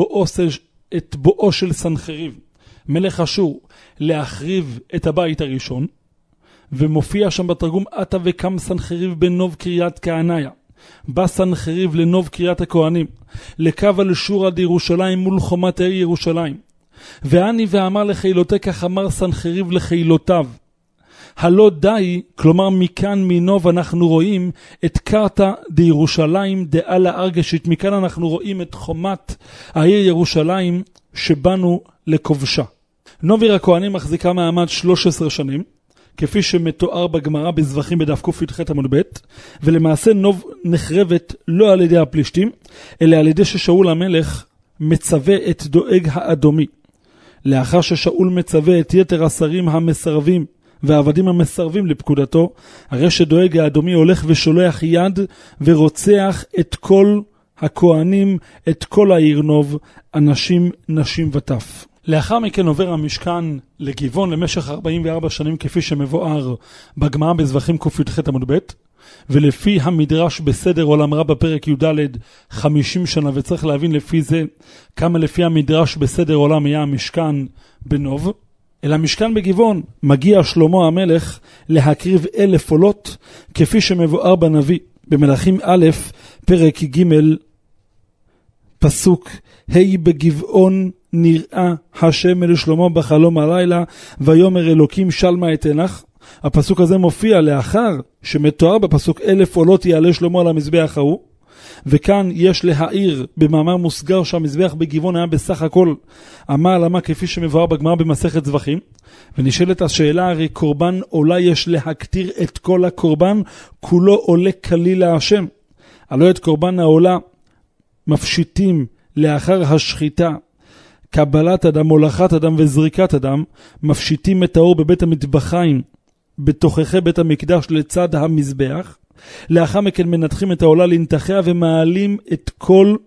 את בואו של סנחריב מלך אשור להחריב את הבית הראשון, ומופיע שם בתרגום עתה וקם סנחריב בנוב קריית כהניה. בא סנחריב לנוב קריית הכהנים, לקו על שור עד ירושלים מול חומת העיר ירושלים. ועני ואמר לחילותי, כך אמר סנחריב לחילותיו. הלא די, כלומר מכאן מנוב אנחנו רואים את קרתא דירושלים דאלה ארגשית, מכאן אנחנו רואים את חומת העיר ירושלים שבאנו לכובשה. נוב עיר הכהנים מחזיקה מעמד 13 שנים, כפי שמתואר בגמרא בזבחים בדף ק"ח עמוד ב', ולמעשה נוב נחרבת לא על ידי הפלישתים, אלא על ידי ששאול המלך מצווה את דואג האדומי. לאחר ששאול מצווה את יתר השרים המסרבים והעבדים המסרבים לפקודתו, הרי שדואג האדומי הולך ושולח יד ורוצח את כל הכהנים, את כל העיר נוב, אנשים, נשים וטף. לאחר מכן עובר המשכן לגבעון למשך 44 שנים, כפי שמבואר בגמרא בזבחים ק"ח עמוד ב', ולפי המדרש בסדר עולם רב בפרק י"ד 50 שנה, וצריך להבין לפי זה כמה לפי המדרש בסדר עולם היה המשכן בנוב. אל המשכן בגבעון מגיע שלמה המלך להקריב 1,000 עולות, כפי שמבואר בנביא במלכים א' פרק ג' פסוק ה' בגבעון נראה השם אל שלמה בחלום הלילה ויאמר אלוקים שלמה אתנך. הפסוק הזה מופיע לאחר שמתואר בפסוק 1,000 עולות יעלה שלמה על המזבח ההוא, וכאן יש להעיר במאמר מוסגר שהמזבח בגבעון היה בסך הכל אמה על אמה, כפי שמבואר בגמרא במסכת זבחים. ונשאלת השאלה, הרי קורבן עולה יש להקטיר את כל הקורבן, כולו עולה כליל להשם. הלא את קורבן העולה מפשיטים לאחר השחיטה, קבלת אדם, הולכת אדם וזריקת אדם, מפשיטים את האור בבית המטבחיים בתוככי בית המקדש לצד המזבח. לאחר מכן מנתחים את העולה לנתחיה ומעלים את כל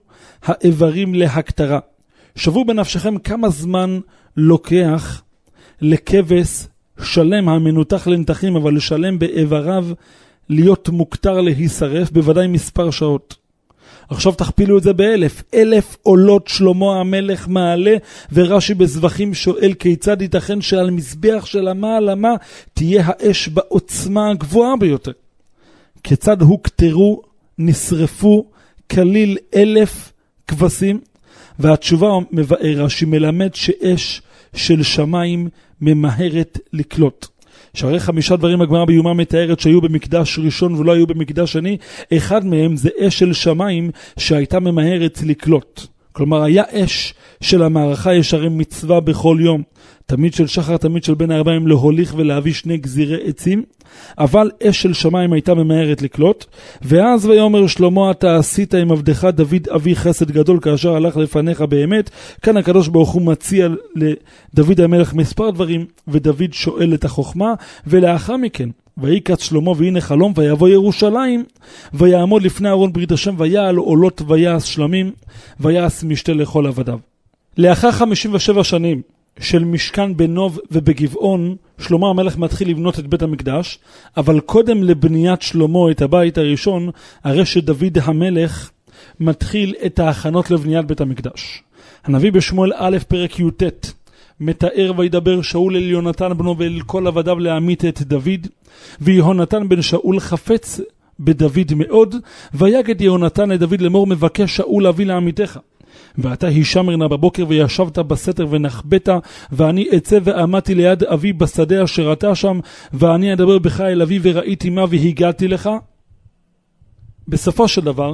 האיברים להקטרה. שוו בנפשכם כמה זמן לוקח לכבש שלם המנותח לנתחים, אבל שלם באיבריו להיות מוקטר להישרף, בוודאי מספר שעות. עכשיו תכפילו את זה ב1,000 עולות שלמה המלך מעלה, ורש"י בזבחים שואל כיצד ייתכן שעל מזבח של המה תהיה האש בעוצמה הגבוהה ביותר. כיצד הוקטרו, נשרפו כליל 1,000 כבשים? והתשובה מבאר רש"י מלמד שאש של שמיים ממהרת לקלוט. שהרי 5 דברים הגמרא ביומא מתארת שהיו במקדש ראשון ולא היו במקדש שני. אחד מהם זה אש של שמיים שהייתה ממהרת לקלוט. כלומר היה אש של המערכה, יש הרי מצווה בכל יום, תמיד של שחר תמיד של בין הערביים, להוליך ולהביא 2 גזירי עצים, אבל אש של שמיים הייתה ממהרת לקלוט. ואז ויאמר שלמה, אתה עשית עם עבדך דוד אבי חסד גדול כאשר הלך לפניך באמת. כאן הקדוש ברוך הוא מציע לדוד המלך מספר דברים, ודוד שואל את החוכמה. ולאחר מכן ויקץ שלמה והנה חלום, ויבוא ירושלים ויעמוד לפני ארון ברית השם, ויעל עולות ויעש שלמים, ויעש משתה לכל עבדיו. לאחר 57 שנים של משכן בנוב ובגבעון, שלמה המלך מתחיל לבנות את בית המקדש. אבל קודם לבניית שלמה את הבית הראשון, הרי שדוד המלך מתחיל את ההכנות לבניית בית המקדש. הנביא בשמואל א' פרק י"ט מתאר, וידבר שאול אל יונתן בנו ואל כל עבדיו להמית את דוד, ויהונתן בן שאול חפץ בדוד מאוד, ויגד יהונתן לדוד לאמור, מבקש שאול להביא לעמיתך. ואתה הישמר נא בבוקר וישבת בסתר ונחבאת, ואני אצא ועמדתי ליד אבי בשדה אשר אתה שם, ואני אדבר בך אל אבי וראיתי מה והגעתי לך. בסופו של דבר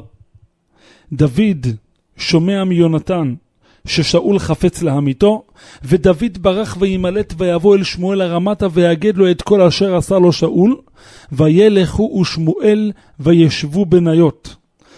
דוד שומע מיונתן ששאול חפץ להמיתו, ודוד ברח וימלט ויבוא אל שמואל הרמתה ויגד לו את כל אשר עשה לו שאול. וילכו ושמואל וישבו בניות,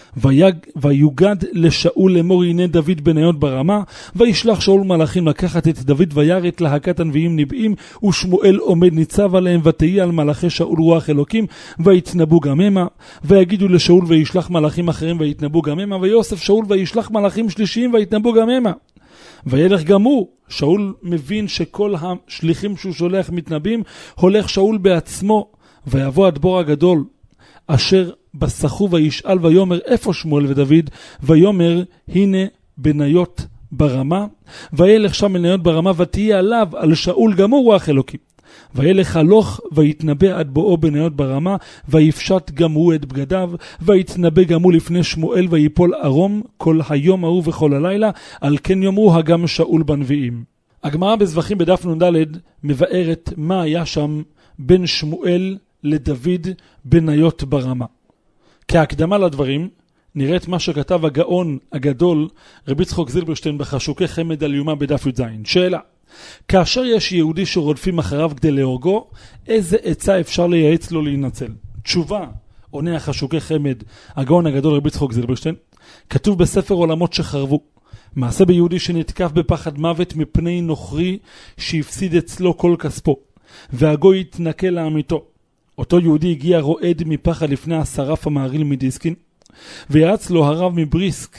ויוגד לשאול לאמור, הנה דוד בניות ברמה. וישלח שאול מלאכים לקחת את דוד, ויראת להקת הנביאים ניבאים, ושמואל עומד ניצב עליהם, ותהי על מלאכי שאול רוח אלוקים, ויתנבאו גם המה. ויגידו לשאול, וישלח מלאכים אחרים ויתנבאו גם המה. ויוסף שאול וישלח מלאכים שלישיים ויתנבאו גם המה. וילך גם הוא. שאול מבין שכל השליחים שהוא שולח מתנבאים, הולך שאול בעצמו. ויבוא הדבור הגדול אשר בסחו וישאל, ויומר איפה שמואל ודוד? ויומר הנה בניות ברמה. וילך שם בניות ברמה, ותהיה עליו על שאול גם הוא רוח אלוקים. וילך הלוך ויתנבא עד בואו בניות ברמה, ויפשט גם הוא את בגדיו, ויתנבא גם הוא לפני שמואל, ויפול ערום כל היום ההוא וכל הלילה, על כן יאמרו הגם שאול בנביאים. הגמרא בזבחים בדף נ"ד מבארת מה היה שם בין שמואל לדוד בניות ברמה. כהקדמה לדברים נראית מה שכתב הגאון הגדול רבי יצחק זילברשטיין בחשוקי חמד על יומא בדף י"ז. שאלה: כאשר יש יהודי שרודפים אחריו כדי להורגו, איזה עצה אפשר לייעץ לו להינצל? תשובה עונה החשוקי חמד הגאון הגדול רבי יצחק זילברשטיין, כתוב בספר עולמות שחרבו, מעשה ביהודי שנתקף בפחד מוות מפני נוכרי שהפסיד אצלו כל כספו, והגוי התנקה לעמיתו. אותו יהודי הגיע רועד מפחד לפני השרף המעריל מדיסקין, ויעץ לו הרב מבריסק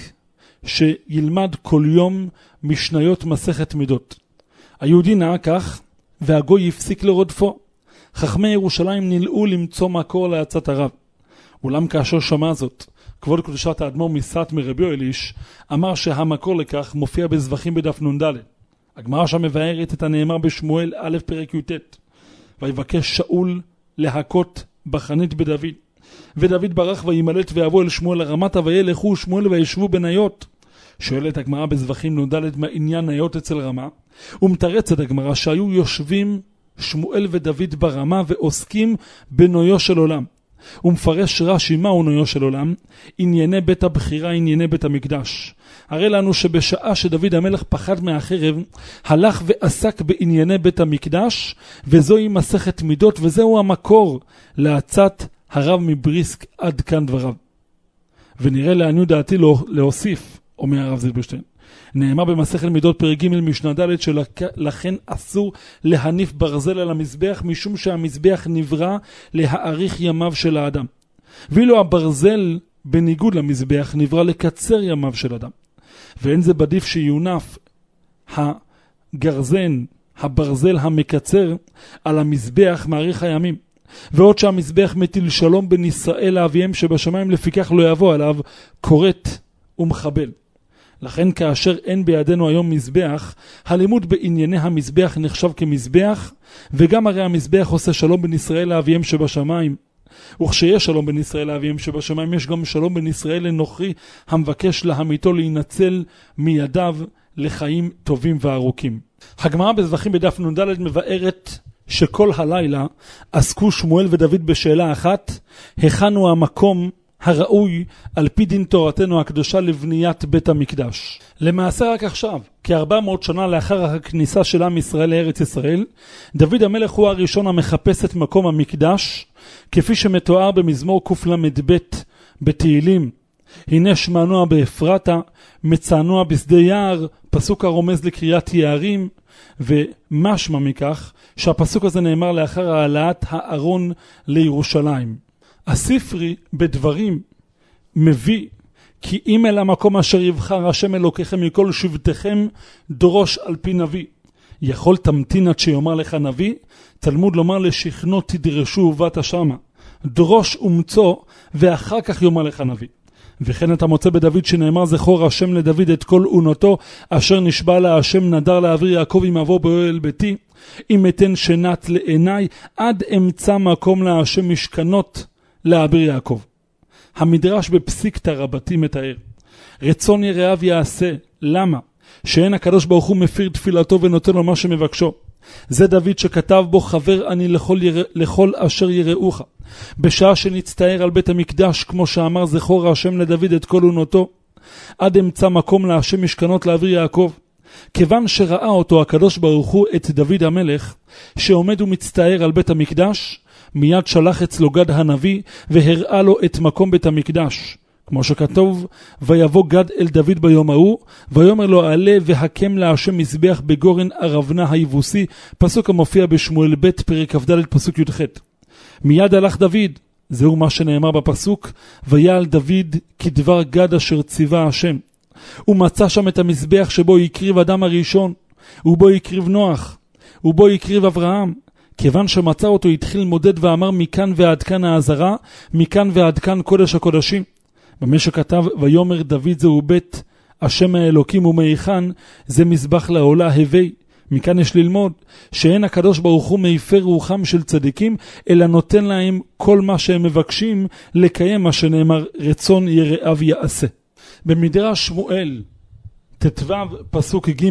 שילמד כל יום משניות מסכת מידות. היהודי נעה כך, והגוי הפסיק לרודפו. חכמי ירושלים נלאו למצוא מקור לעצת הרב. אולם כאשר שמע זאת, כבוד קדושת האדמו"ר מסאט מרבי אליש אמר שהמקור לכך מופיע בזבחים בדף נ"ד. הגמרא שם מבארת את הנאמר בשמואל א' פרק י"ט, ויבקש שאול להכות בחנית בדוד, ודוד ברח וימלט ויבוא אל שמואל הרמתה, וילכו שמואל וישבו בניות. שואלת הגמרא בזבחים נ"ד מה עניין ניות אצל רמה, ומתרצת הגמרא שהיו יושבים שמואל ודוד ברמה ועוסקים בנויו של עולם. ומפרש רש"י מהו נויו של עולם? ענייני בית הבחירה, ענייני בית המקדש. הרי לנו שבשעה שדוד המלך פחד מהחרב, הלך ועסק בענייני בית המקדש, וזוהי מסכת מידות, וזהו המקור לעצת הרב מבריסק. עד כאן דבריו. ונראה לעניות דעתי להוסיף, אומר הרב זילברשטיין, נאמר במסכת מידות פרק ג' משנה ד' שלכן אסור להניף ברזל על המזבח, משום שהמזבח נברא להאריך ימיו של האדם, ואילו הברזל בניגוד למזבח נברא לקצר ימיו של אדם. ואין זה בדיף שיונף הגרזן, הברזל המקצר על המזבח מאריך הימים. ועוד שהמזבח מטיל שלום בין ישראל לאביהם שבשמיים, לפיכך לא יבוא עליו כורת ומחבל. לכן כאשר אין בידינו היום מזבח, הלימוד בענייני המזבח נחשב כמזבח, וגם הרי המזבח עושה שלום בין ישראל לאביהם שבשמיים. וכשיש שלום בין ישראל לאביהם שבשמיים, יש גם שלום בין ישראל לנוכרי המבקש להמיתו להינצל מידיו לחיים טובים וארוכים. הגמרא בזבחים בדף נ"ד מבארת שכל הלילה עסקו שמואל ודוד בשאלה אחת: היכן הוא המקום הראוי על פי דין תורתנו הקדושה לבניית בית המקדש. למעשה רק עכשיו, כ-400 שנה לאחר הכניסה של עם ישראל לארץ ישראל, דוד המלך הוא הראשון המחפש את מקום המקדש, כפי שמתואר במזמור קל"ב בתהילים: הנה שמענוע באפרתה, מצענוע בשדה יער, פסוק הרומז לקריאת יערים. ומשמע מכך שהפסוק הזה נאמר לאחר העלאת הארון לירושלים. הספרי בדברים מביא כי אם אל המקום אשר יבחר השם אלוקיכם מכל שבטכם, דרוש על פי נביא. יכול תמתין עד שיאמר לך נביא? תלמוד לומר לשכנו תדרשו ובאת שמה. דרוש ומצוא ואחר כך יאמר לך נביא. וכן אתה מוצא בדוד שנאמר: זכור השם לדוד את כל אונתו אשר נשבע לה השם נדר לאבי יעקב אם אבוא באוהל ביתי, אם אתן שנת לעיניי עד אמצא מקום להשם משכנות לאביר יעקב. המדרש בפסיקתא רבתי מתאר: רצון יראיו יעשה. למה? שאין הקדוש ברוך הוא מפיר תפילתו ונותן לו מה שמבקשו. זה דוד שכתב בו: חבר אני לכל אשר יראוך. בשעה שנצטער על בית המקדש, כמו שאמר: זכור השם לדוד את כל אונתו עד אמצא מקום להשם משכנות לאביר יעקב. כיוון שראה אותו הקדוש ברוך הוא את דוד המלך שעומד ומצטער על בית המקדש, מיד שלח אצלו גד הנביא והראה לו את מקום בית המקדש, כמו שכתוב: ויבוא גד אל דוד ביום ההוא ויאמר לו: עלה והקם להשם מזבח בגורן ארבנה היבוסי, פסוק המופיע בשמואל ב' פרק כ"ד פסוק י"ח. מיד הלך דוד, זהו מה שנאמר בפסוק: ויעל דוד כדבר גד אשר ציווה השם. הוא מצא שם את המזבח שבו יקריב אדם הראשון, ובו יקריב נוח, ובו יקריב אברהם. כיוון שמצא אותו התחיל מודד ואמר: מכאן ועד כאן העזרה, מכאן ועד כאן קודש הקודשים. במה שכתב: ויאמר דוד זהו בית השם האלוקים ומהיכן זה מזבח לעולה הווי. מכאן יש ללמוד שאין הקדוש ברוך הוא מפר רוחם של צדיקים, אלא נותן להם כל מה שהם מבקשים, לקיים מה שנאמר: רצון יראיו יעשה. במדרש שמואל ט"ו פסוק ג'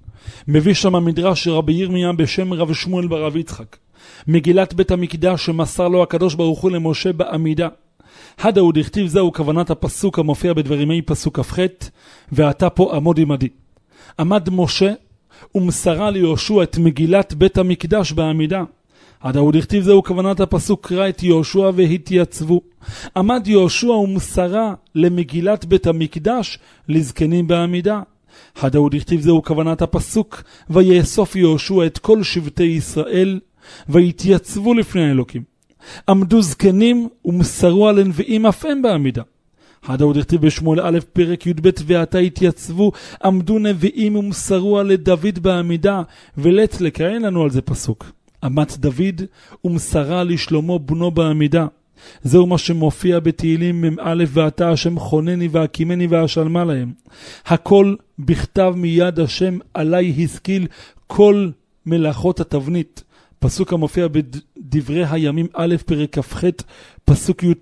מביא שם המדרש רבי ירמיה בשם רב שמואל ברב יצחק, מגילת בית המקדש שמסר לו הקדוש ברוך הוא למשה בעמידה. הדאו דכתיב, זהו כוונת הפסוק המופיע בדברימי פסוק כ"ח: ואתה פה עמוד עמדי. עמד משה ומסרה ליהושע את מגילת בית המקדש בעמידה. הדאו דכתיב, זהו כוונת הפסוק: קרא את יהושע והתייצבו. עמד יהושע ומסרה למגילת בית המקדש לזקנים בעמידה. הדאו דכתיב, זהו כוונת הפסוק: ויאסוף יהושע את כל שבטי ישראל והתייצבו לפני האלוקים. עמדו זקנים ומסרו על הנביאים אף הם בעמידה. הדאו דכתיב בשמואל א' פרק י"ב: ועתה התייצבו, עמדו נביאים ומסרו על דוד בעמידה. ולית לקיים לנו על זה פסוק: עמד דוד ומסרה לשלמה בנו בעמידה. זהו מה שמופיע בתהילים מ"א: ואתה השם חונני והקימני ואשלמה להם. הכל בכתב מיד השם עלי השכיל כל מלאכות התבנית. פסוק המופיע בדברי הימים א' פרק כ"ח פסוק י"ט,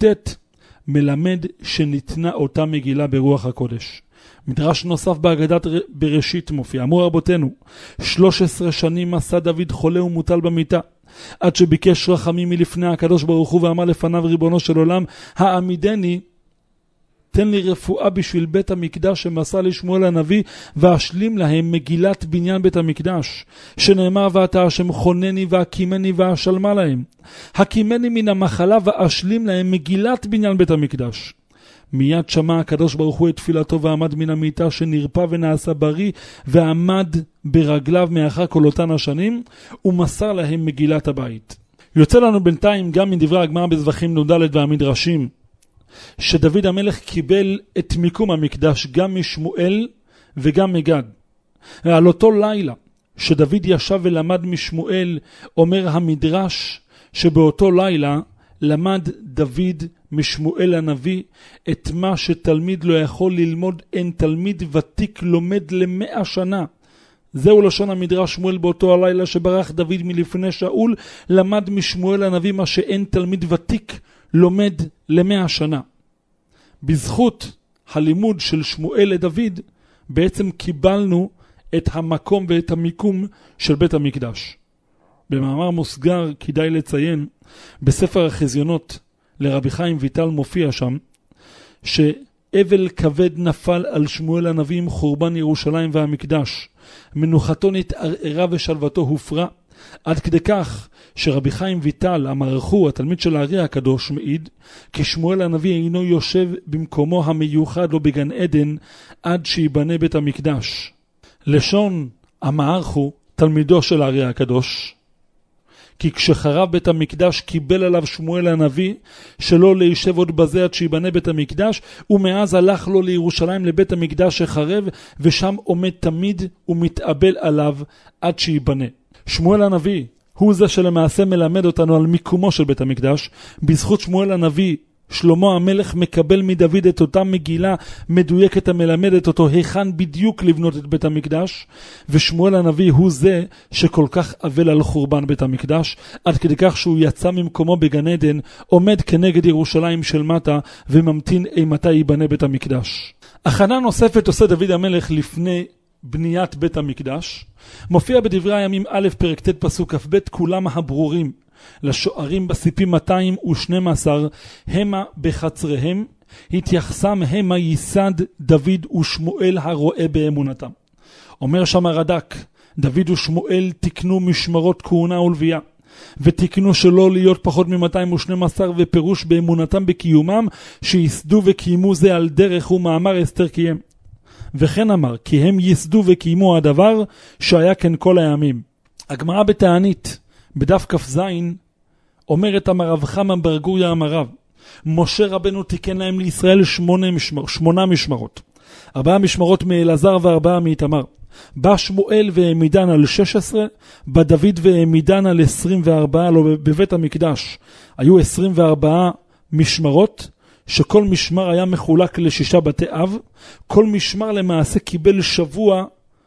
מלמד שניתנה אותה מגילה ברוח הקודש. מדרש נוסף בהגדת בראשית מופיע: אמרו רבותינו, 13 שנים עשה דוד חולה ומוטל במיטה, עד שביקש רחמים מלפני הקדוש ברוך הוא ואמר לפניו: ריבונו של עולם, העמידני, תן לי רפואה בשביל בית המקדש שמסר לשמואל הנביא, ואשלים להם מגילת בניין בית המקדש, שנאמר: ואתה השם חונני והקימני ואשלמה להם. הקימני מן המחלה ואשלים להם מגילת בניין בית המקדש. מיד שמע הקדוש ברוך הוא את תפילתו ועמד מן המיטה שנרפא ונעשה בריא, ועמד ברגליו מאחר כל אותן השנים, ומסר להם מגילת הבית. יוצא לנו בינתיים גם מדברי הגמרא בזבחים נ"ד והמדרשים, שדוד המלך קיבל את מיקום המקדש גם משמואל וגם מגד. על אותו לילה שדוד ישב ולמד משמואל, אומר המדרש שבאותו לילה למד דוד משמואל הנביא את מה שתלמיד לא יכול ללמוד, אין תלמיד ותיק לומד ל100 שנה. זהו לשון המדרש. שמואל באותו הלילה שברח דוד מלפני שאול, למד משמואל הנביא מה שאין תלמיד ותיק לומד ל100 שנה. בזכות הלימוד של שמואל לדוד, בעצם קיבלנו את המקום ואת המיקום של בית המקדש. במאמר מוסגר כדאי לציין, בספר החזיונות לרבי חיים ויטל מופיע שם, אבל כבד נפל על שמואל הנביא עם חורבן ירושלים והמקדש. מנוחתו נתערערה ושלוותו הופרה, עד כדי כך שרבי חיים ויטל המערכו, התלמיד של הארי הקדוש, מעיד כי שמואל הנביא אינו יושב במקומו המיוחד לו בגן עדן עד שיבנה בית המקדש. לשון המערכו, תלמידו של הארי הקדוש, כי כשחרב בית המקדש קיבל עליו שמואל הנביא שלא להישב עוד בזה עד שיבנה בית המקדש, ומאז הלך לו לירושלים לבית המקדש שחרב, ושם עומד תמיד ומתאבל עליו עד שיבנה. שמואל הנביא הוא זה שלמעשה מלמד אותנו על מיקומו של בית המקדש. בזכות שמואל הנביא שלמה המלך מקבל מדוד את אותה מגילה מדויקת המלמדת אותו היכן בדיוק לבנות את בית המקדש, ושמואל הנביא הוא זה שכל כך אבל על חורבן בית המקדש, עד כדי כך שהוא יצא ממקומו בגן עדן, עומד כנגד ירושלים של מטה וממתין מתי ייבנה בית המקדש. הכנה נוספת עושה דוד המלך לפני בניית בית המקדש, מופיע בדברי הימים א' פרק ט' פסוק כ"ב, כולם הברורים לשוערים בסיפים 212 המה בחצריהם, התייחסם המה ייסד דוד ושמואל הרואה באמונתם. אומר שם הרד"ק, דוד ושמואל תקנו משמרות כהונה ולוויה, ותקנו שלא להיות פחות מ-212, ופירוש באמונתם בקיומם, שיסדו וקיימו זה על דרך ומאמר אסתר קיים. וכן אמר, כי הם יסדו וקיימו הדבר שהיה כן כל הימים. הגמרא בתענית בדף כ"ז אומרת אמר רב חמא בר גוריא אמר רב, משה רבנו תיקן להם לישראל 8 משמרות, 4 משמרות מאלעזר ו4 מאיתמר. בא שמואל והעמידן על 16, בא דוד והעמידן על 24. לא, בבית המקדש היו 24 משמרות, שכל משמר היה מחולק ל6 בתי אב. כל משמר למעשה קיבל שבוע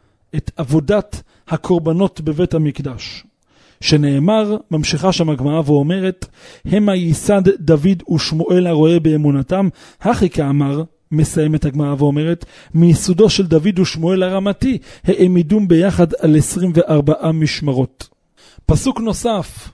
את עבודת הקורבנות בבית המקדש, שנאמר, ממשיכה שם הגמרא ואומרת, המה ייסד דוד ושמואל הרואה באמונתם, הכי כאמר, מסיימת הגמרא ואומרת, מיסודו של דוד ושמואל הרמתי, העמידום ביחד על 24 משמרות. פסוק נוסף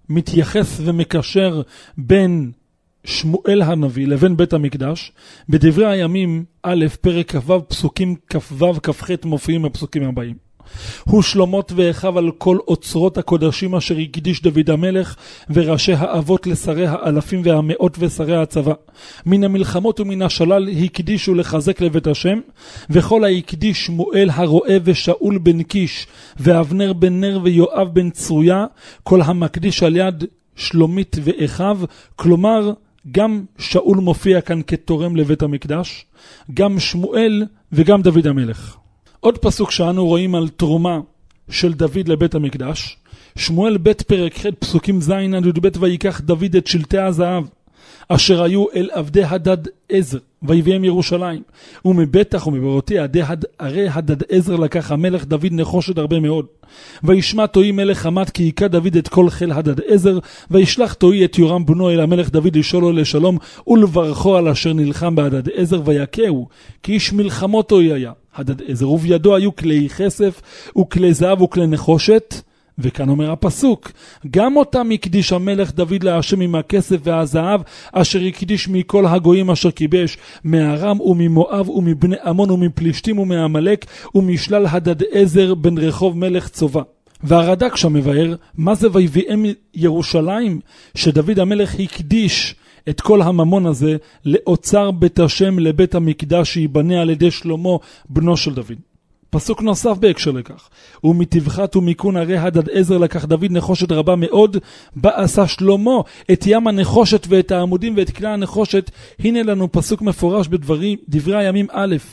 מתייחס ומקשר בין שמואל הנביא לבין בית המקדש. בדברי הימים א' פרק כ"ו פסוקים כ"ו כ"ח מופיעים הפסוקים הבאים. הוא שלומות ואחיו על כל אוצרות הקודשים אשר הקדיש דוד המלך וראשי האבות לשרי האלפים והמאות ושרי הצבא. מן המלחמות ומן השלל הקדישו לחזק לבית השם, וכל ההקדיש שמואל הרואה ושאול בן קיש ואבנר בן נר ויואב בן צרויה, כל המקדיש על יד שלומית ואחיו. כלומר גם שאול מופיע כאן כתורם לבית המקדש, גם שמואל וגם דוד המלך. עוד פסוק שאנו רואים על תרומה של דוד לבית המקדש, שמואל ב' פרק ח' פסוקים ז' עד י"ב, ויקח דוד את שלטי הזהב אשר היו אל עבדי הדד עזר ויביאם ירושלים, ומבטח ומברותי הרי הדד עזר לקח המלך דוד נחושת הרבה מאוד. וישמע תוהי מלך חמת כי היכה דוד את כל חיל הדד עזר, וישלח תוהי את יורם בנו אל המלך דוד לשאולו לשלום ולברכו על אשר נלחם בהדד עזר, ויכהו כי איש מלחמות תוהי היה הדד עזר, ובידו היו כלי כסף וכלי זהב וכלי נחושת. וכאן אומר הפסוק, גם אותם הקדיש המלך דוד להשם עם הכסף והזהב אשר הקדיש מכל הגויים אשר כיבש, מארם וממואב ומבני עמון ומפלישתים ומעמלק ומשלל הדד עזר בן רחוב מלך צובה. והרד"ק שם מבאר מה זה ויביאם ירושלים, שדוד המלך הקדיש את כל הממון הזה לאוצר בית השם לבית המקדש שיבנה על ידי שלמה בנו של דוד. פסוק נוסף בהקשר לכך, ומטבחת ומיקון הרי הדד עזר לקח דוד נחושת רבה מאוד, בה עשה שלמה את ים הנחושת ואת העמודים ואת כלי הנחושת. הנה לנו פסוק מפורש בדברי הימים א'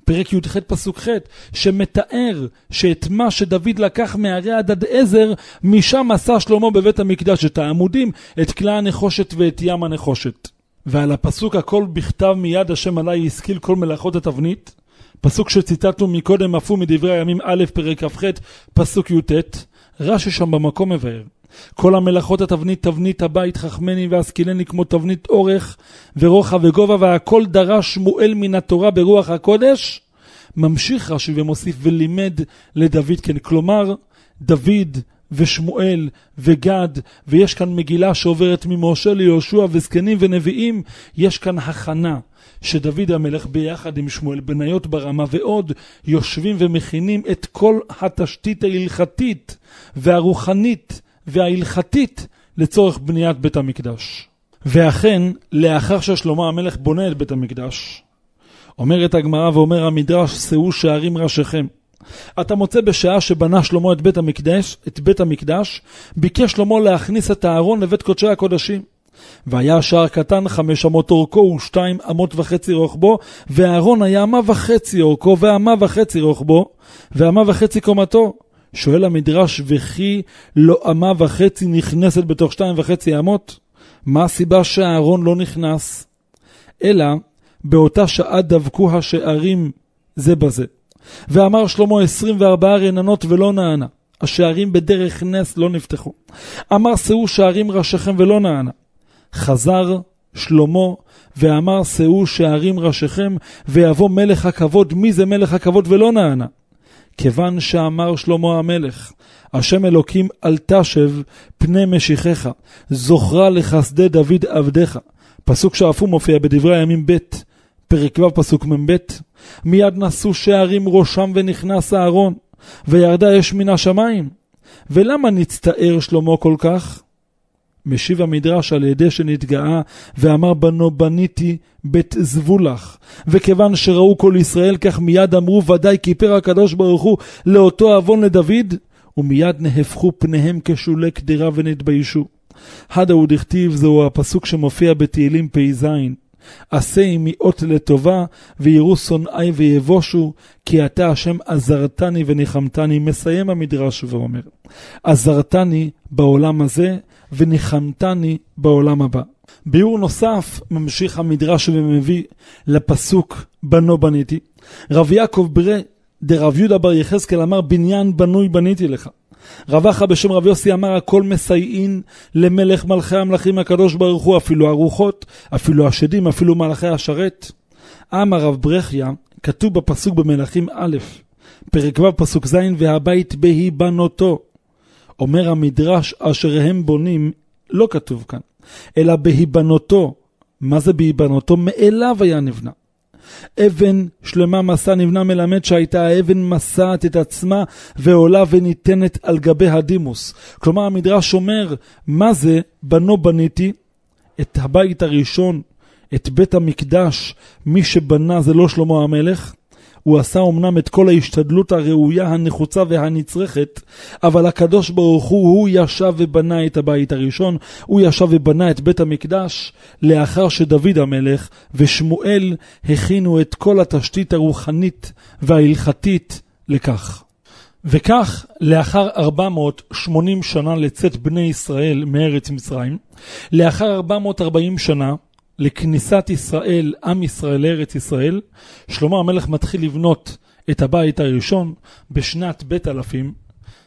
פרק י"ח פסוק ח', שמתאר שאת מה שדוד לקח מהרי הדד עזר, משם עשה שלמה בבית המקדש את העמודים, את כלי הנחושת ואת ים הנחושת. ועל הפסוק הכל בכתב מיד השם עלי השכיל כל מלאכות התבנית, פסוק שציטטנו מקודם אף הוא מדברי הימים א' פרק כ"ח פסוק י"ט, רש"י שם במקום מבאר. כל המלאכות התבנית, תבנית הבית חכמני והשכילני כמו תבנית אורך ורוחב וגובה, והכל דרש שמואל מן התורה ברוח הקודש. ממשיך רש"י ומוסיף ולימד לדוד כן, כלומר דוד ושמואל וגד, ויש כאן מגילה שעוברת ממשה ליהושע וזקנים ונביאים, יש כאן הכנה שדוד המלך ביחד עם שמואל בניות ברמה ועוד יושבים ומכינים את כל התשתית ההלכתית והרוחנית וההלכתית לצורך בניית בית המקדש. ואכן, לאחר ששלמה המלך בונה את בית המקדש, אומרת הגמרא ואומר המדרש, שאו שערים ראשיכם. אתה מוצא בשעה שבנה שלמה את בית המקדש, ביקש שלמה להכניס את הארון לבית קודשי הקודשים. והיה שער קטן 5 אמות אורכו ו2 אמות וחצי רוחבו, והארון היה 1.5 אורכו ו1.5 רוחבו, ו1.5 קומתו. שואל המדרש, וכי לא 1.5 נכנסת בתוך 2.5 אמות? מה הסיבה שהארון לא נכנס? אלא באותה שעה דבקו השערים זה בזה. ואמר שלמה 24 רננות ולא נענה. השערים בדרך נס לא נפתחו. אמר שאו שערים ראשיכם ולא נענה. חזר שלמה ואמר שאו שערים ראשיכם ויבוא מלך הכבוד. מי זה מלך הכבוד ולא נענה? כיוון שאמר שלמה המלך, השם אלוקים אל תשב פני משיחך, זוכרה לחסדי דוד עבדך. פסוק שאף הוא מופיע בדברי הימים ב' פרק ו' פסוק מ"ב. מיד נשאו שערים ראשם ונכנס הארון, וירדה אש מן השמיים. ולמה נצטער שלמה כל כך? משיב המדרש, על ידי שנתגאה ואמר בנו בניתי בית זבולח, וכיוון שראו כל ישראל כך מיד אמרו ודאי כיפר הקדוש ברוך הוא לאותו אבון לדוד, ומיד נהפכו פניהם כשולי קדירה ונתביישו. הדה הוא דכתיב, זהו הפסוק שמופיע בתהילים פ"ז, עשה עמי אות לטובה ויראו שונאי ויבושו, כי אתה השם עזרתני וניחמתני. מסיים המדרש ואומר, עזרתני בעולם הזה וניחמתני בעולם הבא. ביאור נוסף ממשיך המדרש ומביא לפסוק בנו בניתי. רב יעקב ברי דרב יהודה בר יחזקאל אמר בניין בנוי בניתי לך. רב אחא בשם רב יוסי אמר הכל מסייעין למלך מלכי המלכים הקדוש ברוך הוא, אפילו הרוחות, אפילו השדים, אפילו מלכי השרת. אמר רב ברכיה, כתוב בפסוק במלכים א' פרק ו' פסוק ז', והבית בהי בנותו. אומר המדרש אשר הם בונים, לא כתוב כאן, אלא בהיבנותו. מה זה בהיבנותו? מאליו היה נבנה. אבן שלמה מסע נבנה, מלמד שהייתה האבן מסעת את עצמה ועולה וניתנת על גבי הדימוס. כלומר המדרש אומר, מה זה בנו בניתי? את הבית הראשון, את בית המקדש, מי שבנה זה לא שלמה המלך. הוא עשה אומנם את כל ההשתדלות הראויה, הנחוצה והנצרכת, אבל הקדוש ברוך הוא ישב ובנה את הבית הראשון, הוא ישב ובנה את בית המקדש, לאחר שדוד המלך ושמואל הכינו את כל התשתית הרוחנית וההלכתית לכך. וכך, לאחר 480 שנה לצאת בני ישראל מארץ מצרים, לאחר 440 שנה, לכניסת ישראל, עם ישראל לארץ ישראל, שלמה המלך מתחיל לבנות את הבית הראשון בשנת בית אלפים,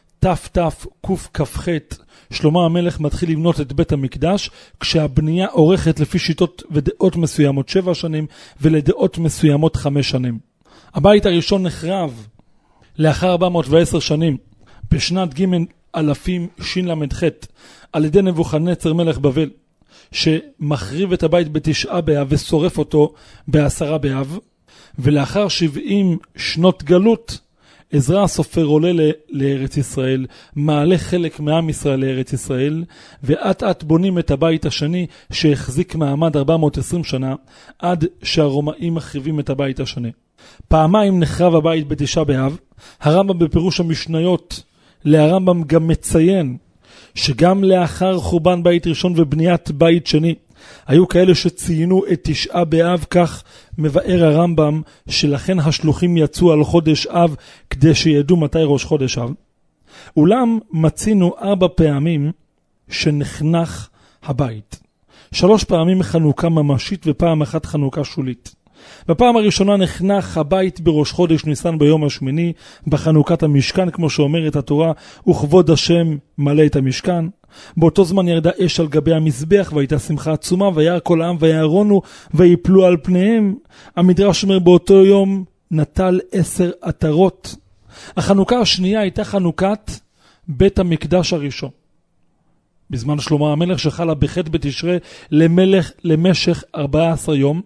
תתקכ"ח, שלמה המלך מתחיל לבנות את בית המקדש, כשהבנייה עורכת לפי שיטות ודעות מסוימות 7 שנים, ולדעות מסוימות 5 שנים. הבית הראשון נחרב לאחר 410 שנים, בשנת ג' אלפים של"ח, על ידי נבוכדנצר מלך בבל, שמחריב את הבית ב9 באב ושורף אותו ב10 באב. ולאחר 70 שנות גלות, עזרא הסופר עולה לארץ ישראל, מעלה חלק מעם ישראל לארץ ישראל, ואת עת בונים את הבית השני שהחזיק מעמד 420 שנה, עד שהרומאים מחריבים את הבית השני. פעמיים נחרב הבית ב9 באב. הרמב"ם בפירוש המשניות להרמב"ם גם מציין שגם לאחר חורבן בית ראשון ובניית בית שני, היו כאלה שציינו את תשעה באב, כך מבאר הרמב"ם, שלכן השלוחים יצאו על חודש אב כדי שידעו מתי ראש חודש אב. אולם מצינו 4 פעמים שנחנך הבית. 3 פעמים חנוכה ממשית ופעם אחת חנוכה שולית. בפעם הראשונה נחנך הבית בראש חודש ניסן ביום השמיני, בחנוכת המשכן, כמו שאומרת התורה, וכבוד השם מלא את המשכן. באותו זמן ירדה אש על גבי המזבח, והייתה שמחה עצומה, וירא כל העם ויערונו ויפלו על פניהם. המדרש אומר באותו יום נטל 10 עטרות. החנוכה השנייה הייתה חנוכת בית המקדש הראשון, בזמן שלמה המלך, שחלה בח' בתשרי למשך 14 יום.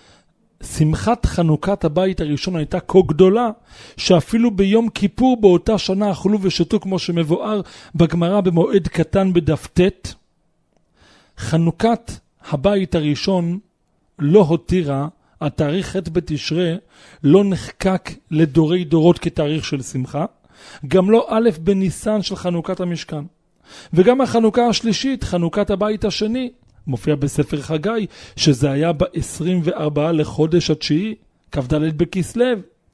שמחת חנוכת הבית הראשון הייתה כה גדולה, שאפילו ביום כיפור באותה שנה אכלו ושתו, כמו שמבואר בגמרא במועד קטן בדף ט'. חנוכת הבית הראשון לא הותירה, התאריך ח' בתשרי לא נחקק לדורי דורות כתאריך של שמחה, גם לא א' בניסן של חנוכת המשכן. וגם החנוכה השלישית, חנוכת הבית השני, מופיע בספר חגי, שזה היה ב-24 לחודש התשיעי, כ"ד בכסלו.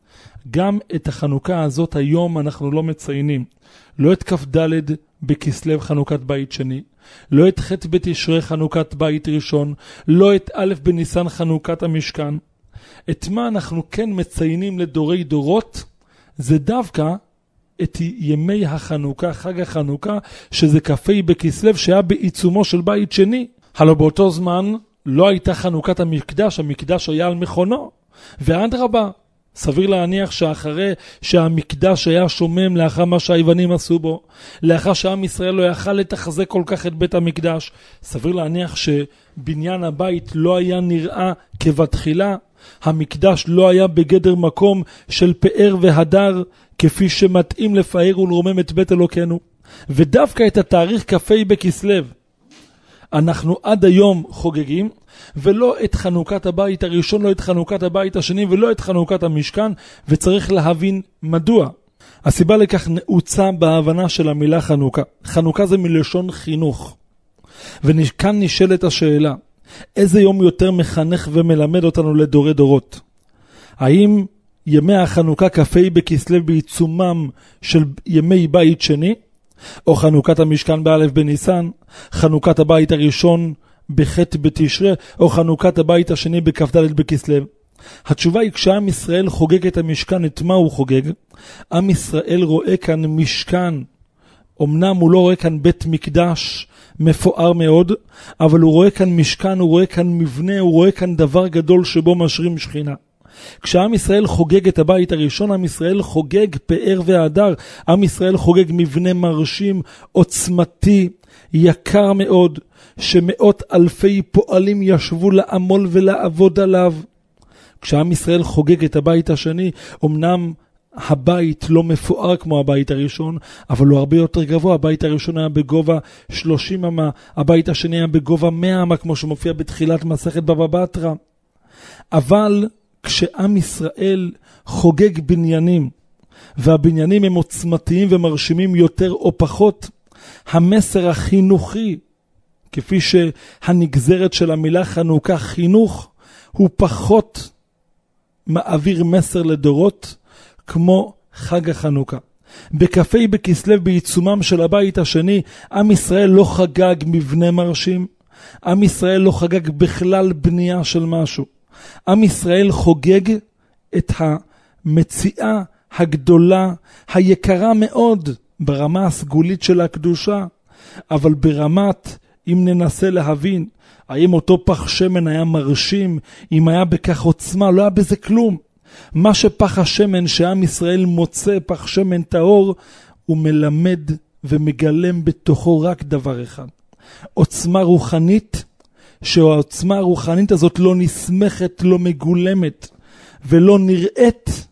גם את החנוכה הזאת היום אנחנו לא מציינים. לא את כ"ד בכסלו חנוכת בית שני, לא את ח' בתשרי חנוכת בית ראשון, לא את א' בניסן חנוכת המשכן. את מה אנחנו כן מציינים לדורי דורות? זה דווקא את ימי החנוכה, חג החנוכה, שזה כ"ה בכסלו, שהיה בעיצומו של בית שני. הלא באותו זמן לא הייתה חנוכת המקדש, המקדש היה על מכונו, ואדרבה, סביר להניח שאחרי שהמקדש היה שומם לאחר מה שהיוונים עשו בו, לאחר שעם ישראל לא יכל לתחזק כל כך את בית המקדש, סביר להניח שבניין הבית לא היה נראה כבתחילה, המקדש לא היה בגדר מקום של פאר והדר, כפי שמתאים לפאר ולרומם את בית אלוקינו. ודווקא את התאריך כ"ה בכסלו אנחנו עד היום חוגגים, ולא את חנוכת הבית הראשון, לא את חנוכת הבית השני, ולא את חנוכת המשכן, וצריך להבין מדוע. הסיבה לכך נעוצה בהבנה של המילה חנוכה. חנוכה זה מלשון חינוך. וכאן נשאלת השאלה, איזה יום יותר מחנך ומלמד אותנו לדורי דורות? האם ימי החנוכה כ"ה בכסלו בעיצומם של ימי בית שני, או חנוכת המשכן באלף בניסן, חנוכת הבית הראשון בח' בתשרי, או חנוכת הבית השני בכ"ד בכסלו? התשובה היא, כשעם ישראל חוגג את המשכן, את מה הוא חוגג? עם ישראל רואה כאן משכן, אמנם הוא לא רואה כאן בית מקדש מפואר מאוד, אבל הוא רואה כאן משכן, הוא רואה כאן מבנה, הוא רואה כאן דבר גדול שבו משרים שכינה. כשעם ישראל חוגג את הבית הראשון, עם ישראל חוגג פאר והדר, עם ישראל חוגג מבנה מרשים, עוצמתי, יקר מאוד, שמאות אלפי פועלים ישבו לעמול ולעבוד עליו. כשעם ישראל חוגג את הבית השני, אמנם הבית לא מפואר כמו הבית הראשון, אבל הוא הרבה יותר גבוה. הבית הראשון היה בגובה 30 אמה, הבית השני היה בגובה 100 אמה, כמו שמופיע בתחילת מסכת בבא בתרא. אבל כשעם ישראל חוגג בניינים, והבניינים הם עוצמתיים ומרשימים יותר או פחות, המסר החינוכי, כפי שהנגזרת של המילה חנוכה, חינוך, הוא פחות מעביר מסר לדורות, כמו חג החנוכה. בכ"ה בכסלו בעיצומם של הבית השני, עם ישראל לא חגג מבנה מרשים, עם ישראל לא חגג בכלל בנייה של משהו. עם ישראל חוגג את המציאה הגדולה, היקרה מאוד, ברמה הסגולית של הקדושה, אבל ברמת, אם ננסה להבין, האם אותו פח שמן היה מרשים, אם היה בכך עוצמה, לא היה בזה כלום. מה שפח השמן שעם ישראל מוצא, פח שמן טהור, הוא מלמד ומגלם בתוכו רק דבר אחד. עוצמה רוחנית, שהעוצמה הרוחנית הזאת לא נסמכת, לא מגולמת, ולא נראית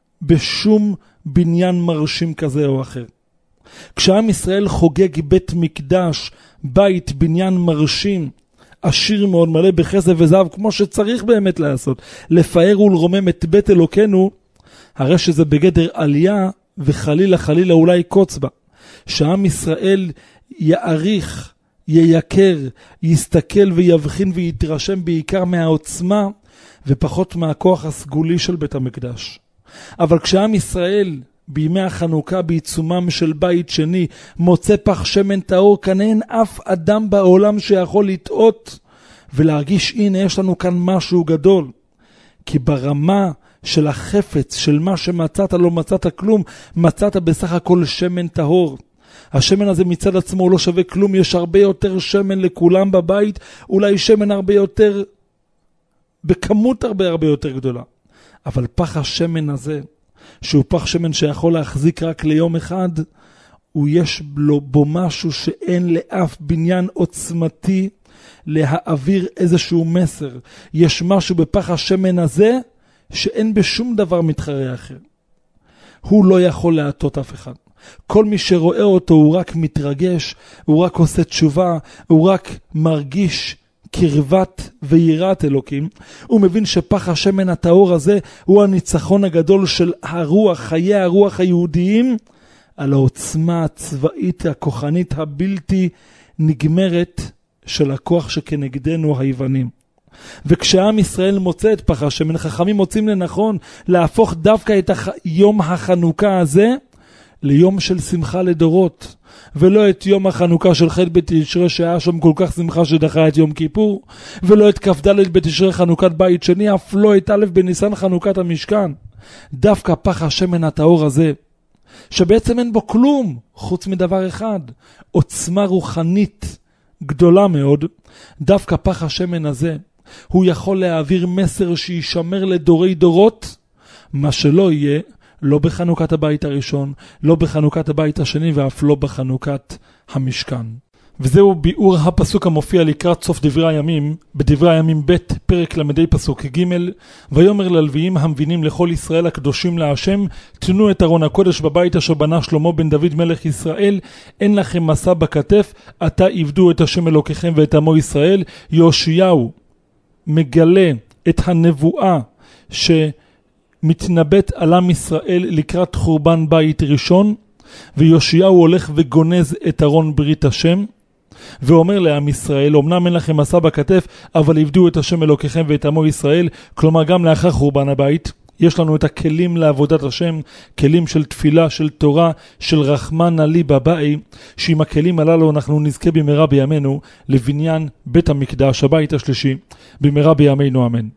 בשום בניין מרשים כזה או אחר. כשעם ישראל חוגג בית מקדש, בית, בניין מרשים, עשיר מאוד, מלא בכסף וזהב, כמו שצריך באמת לעשות, לפאר ולרומם את בית אלוקינו, הרי שזה בגדר עלייה, וחלילה חלילה אולי קוץ בה. שעם ישראל יעריך, ייקר, יסתכל ויבחין ויתרשם בעיקר מהעוצמה ופחות מהכוח הסגולי של בית המקדש. אבל כשעם ישראל בימי החנוכה בעיצומם של בית שני מוצא פח שמן טהור, כאן אין אף אדם בעולם שיכול לטעות ולהרגיש הנה יש לנו כאן משהו גדול. כי ברמה של החפץ, של מה שמצאת לא מצאת כלום, מצאת בסך הכל שמן טהור. השמן הזה מצד עצמו לא שווה כלום, יש הרבה יותר שמן לכולם בבית, אולי שמן הרבה יותר, בכמות הרבה יותר גדולה. אבל פח השמן הזה, שהוא פח שמן שיכול להחזיק רק ליום אחד, הוא יש בו משהו שאין לאף בניין עוצמתי להעביר איזשהו מסר. יש משהו בפח השמן הזה שאין בשום דבר מתחרה אחר. הוא לא יכול להטות אף אחד. כל מי שרואה אותו הוא רק מתרגש, הוא רק עושה תשובה, הוא רק מרגיש קרבת ויראת אלוקים. הוא מבין שפח השמן הטהור הזה הוא הניצחון הגדול של הרוח, חיי הרוח היהודיים, על העוצמה הצבאית הכוחנית הבלתי נגמרת של הכוח שכנגדנו היוונים. וכשעם ישראל מוצא את פח השמן, חכמים מוצאים לנכון להפוך דווקא את יום החנוכה הזה ליום של שמחה לדורות, ולא את יום החנוכה של ח' בתשרי שהיה שם כל כך שמחה שדחה את יום כיפור, ולא את כ"ד בתשרי חנוכת בית שני, אף לא את א' בניסן חנוכת המשכן. דווקא פח השמן הטהור הזה, שבעצם אין בו כלום חוץ מדבר אחד, עוצמה רוחנית גדולה מאוד, דווקא פח השמן הזה הוא יכול להעביר מסר שישמר לדורי דורות, מה שלא יהיה לא בחנוכת הבית הראשון, לא בחנוכת הבית השני ואף לא בחנוכת המשכן. וזהו ביאור הפסוק המופיע לקראת סוף דברי הימים, בדברי הימים ב' פרק למדי פסוק ג'. ויאמר ללוויים המבינים לכל ישראל הקדושים להשם, תנו את ארון הקודש בבית אשר בנה שלמה בן דוד מלך ישראל, אין לכם מסע בכתף, עתה עבדו את השם אלוקיכם ואת עמו ישראל. יאשיהו מגלה את הנבואה מתנבט על עם ישראל לקראת חורבן בית ראשון, ויאשיהו הולך וגונז את ארון ברית השם, ואומר לעם ישראל, אמנם אין לכם מסע בכתף, אבל עבדו את השם אלוקיכם ואת עמו ישראל. כלומר גם לאחר חורבן הבית יש לנו את הכלים לעבודת השם, כלים של תפילה, של תורה, של רחמנא ליבא באי, שעם הכלים הללו אנחנו נזכה במהרה בימינו לבניין בית המקדש, הבית השלישי, במהרה בימינו אמן.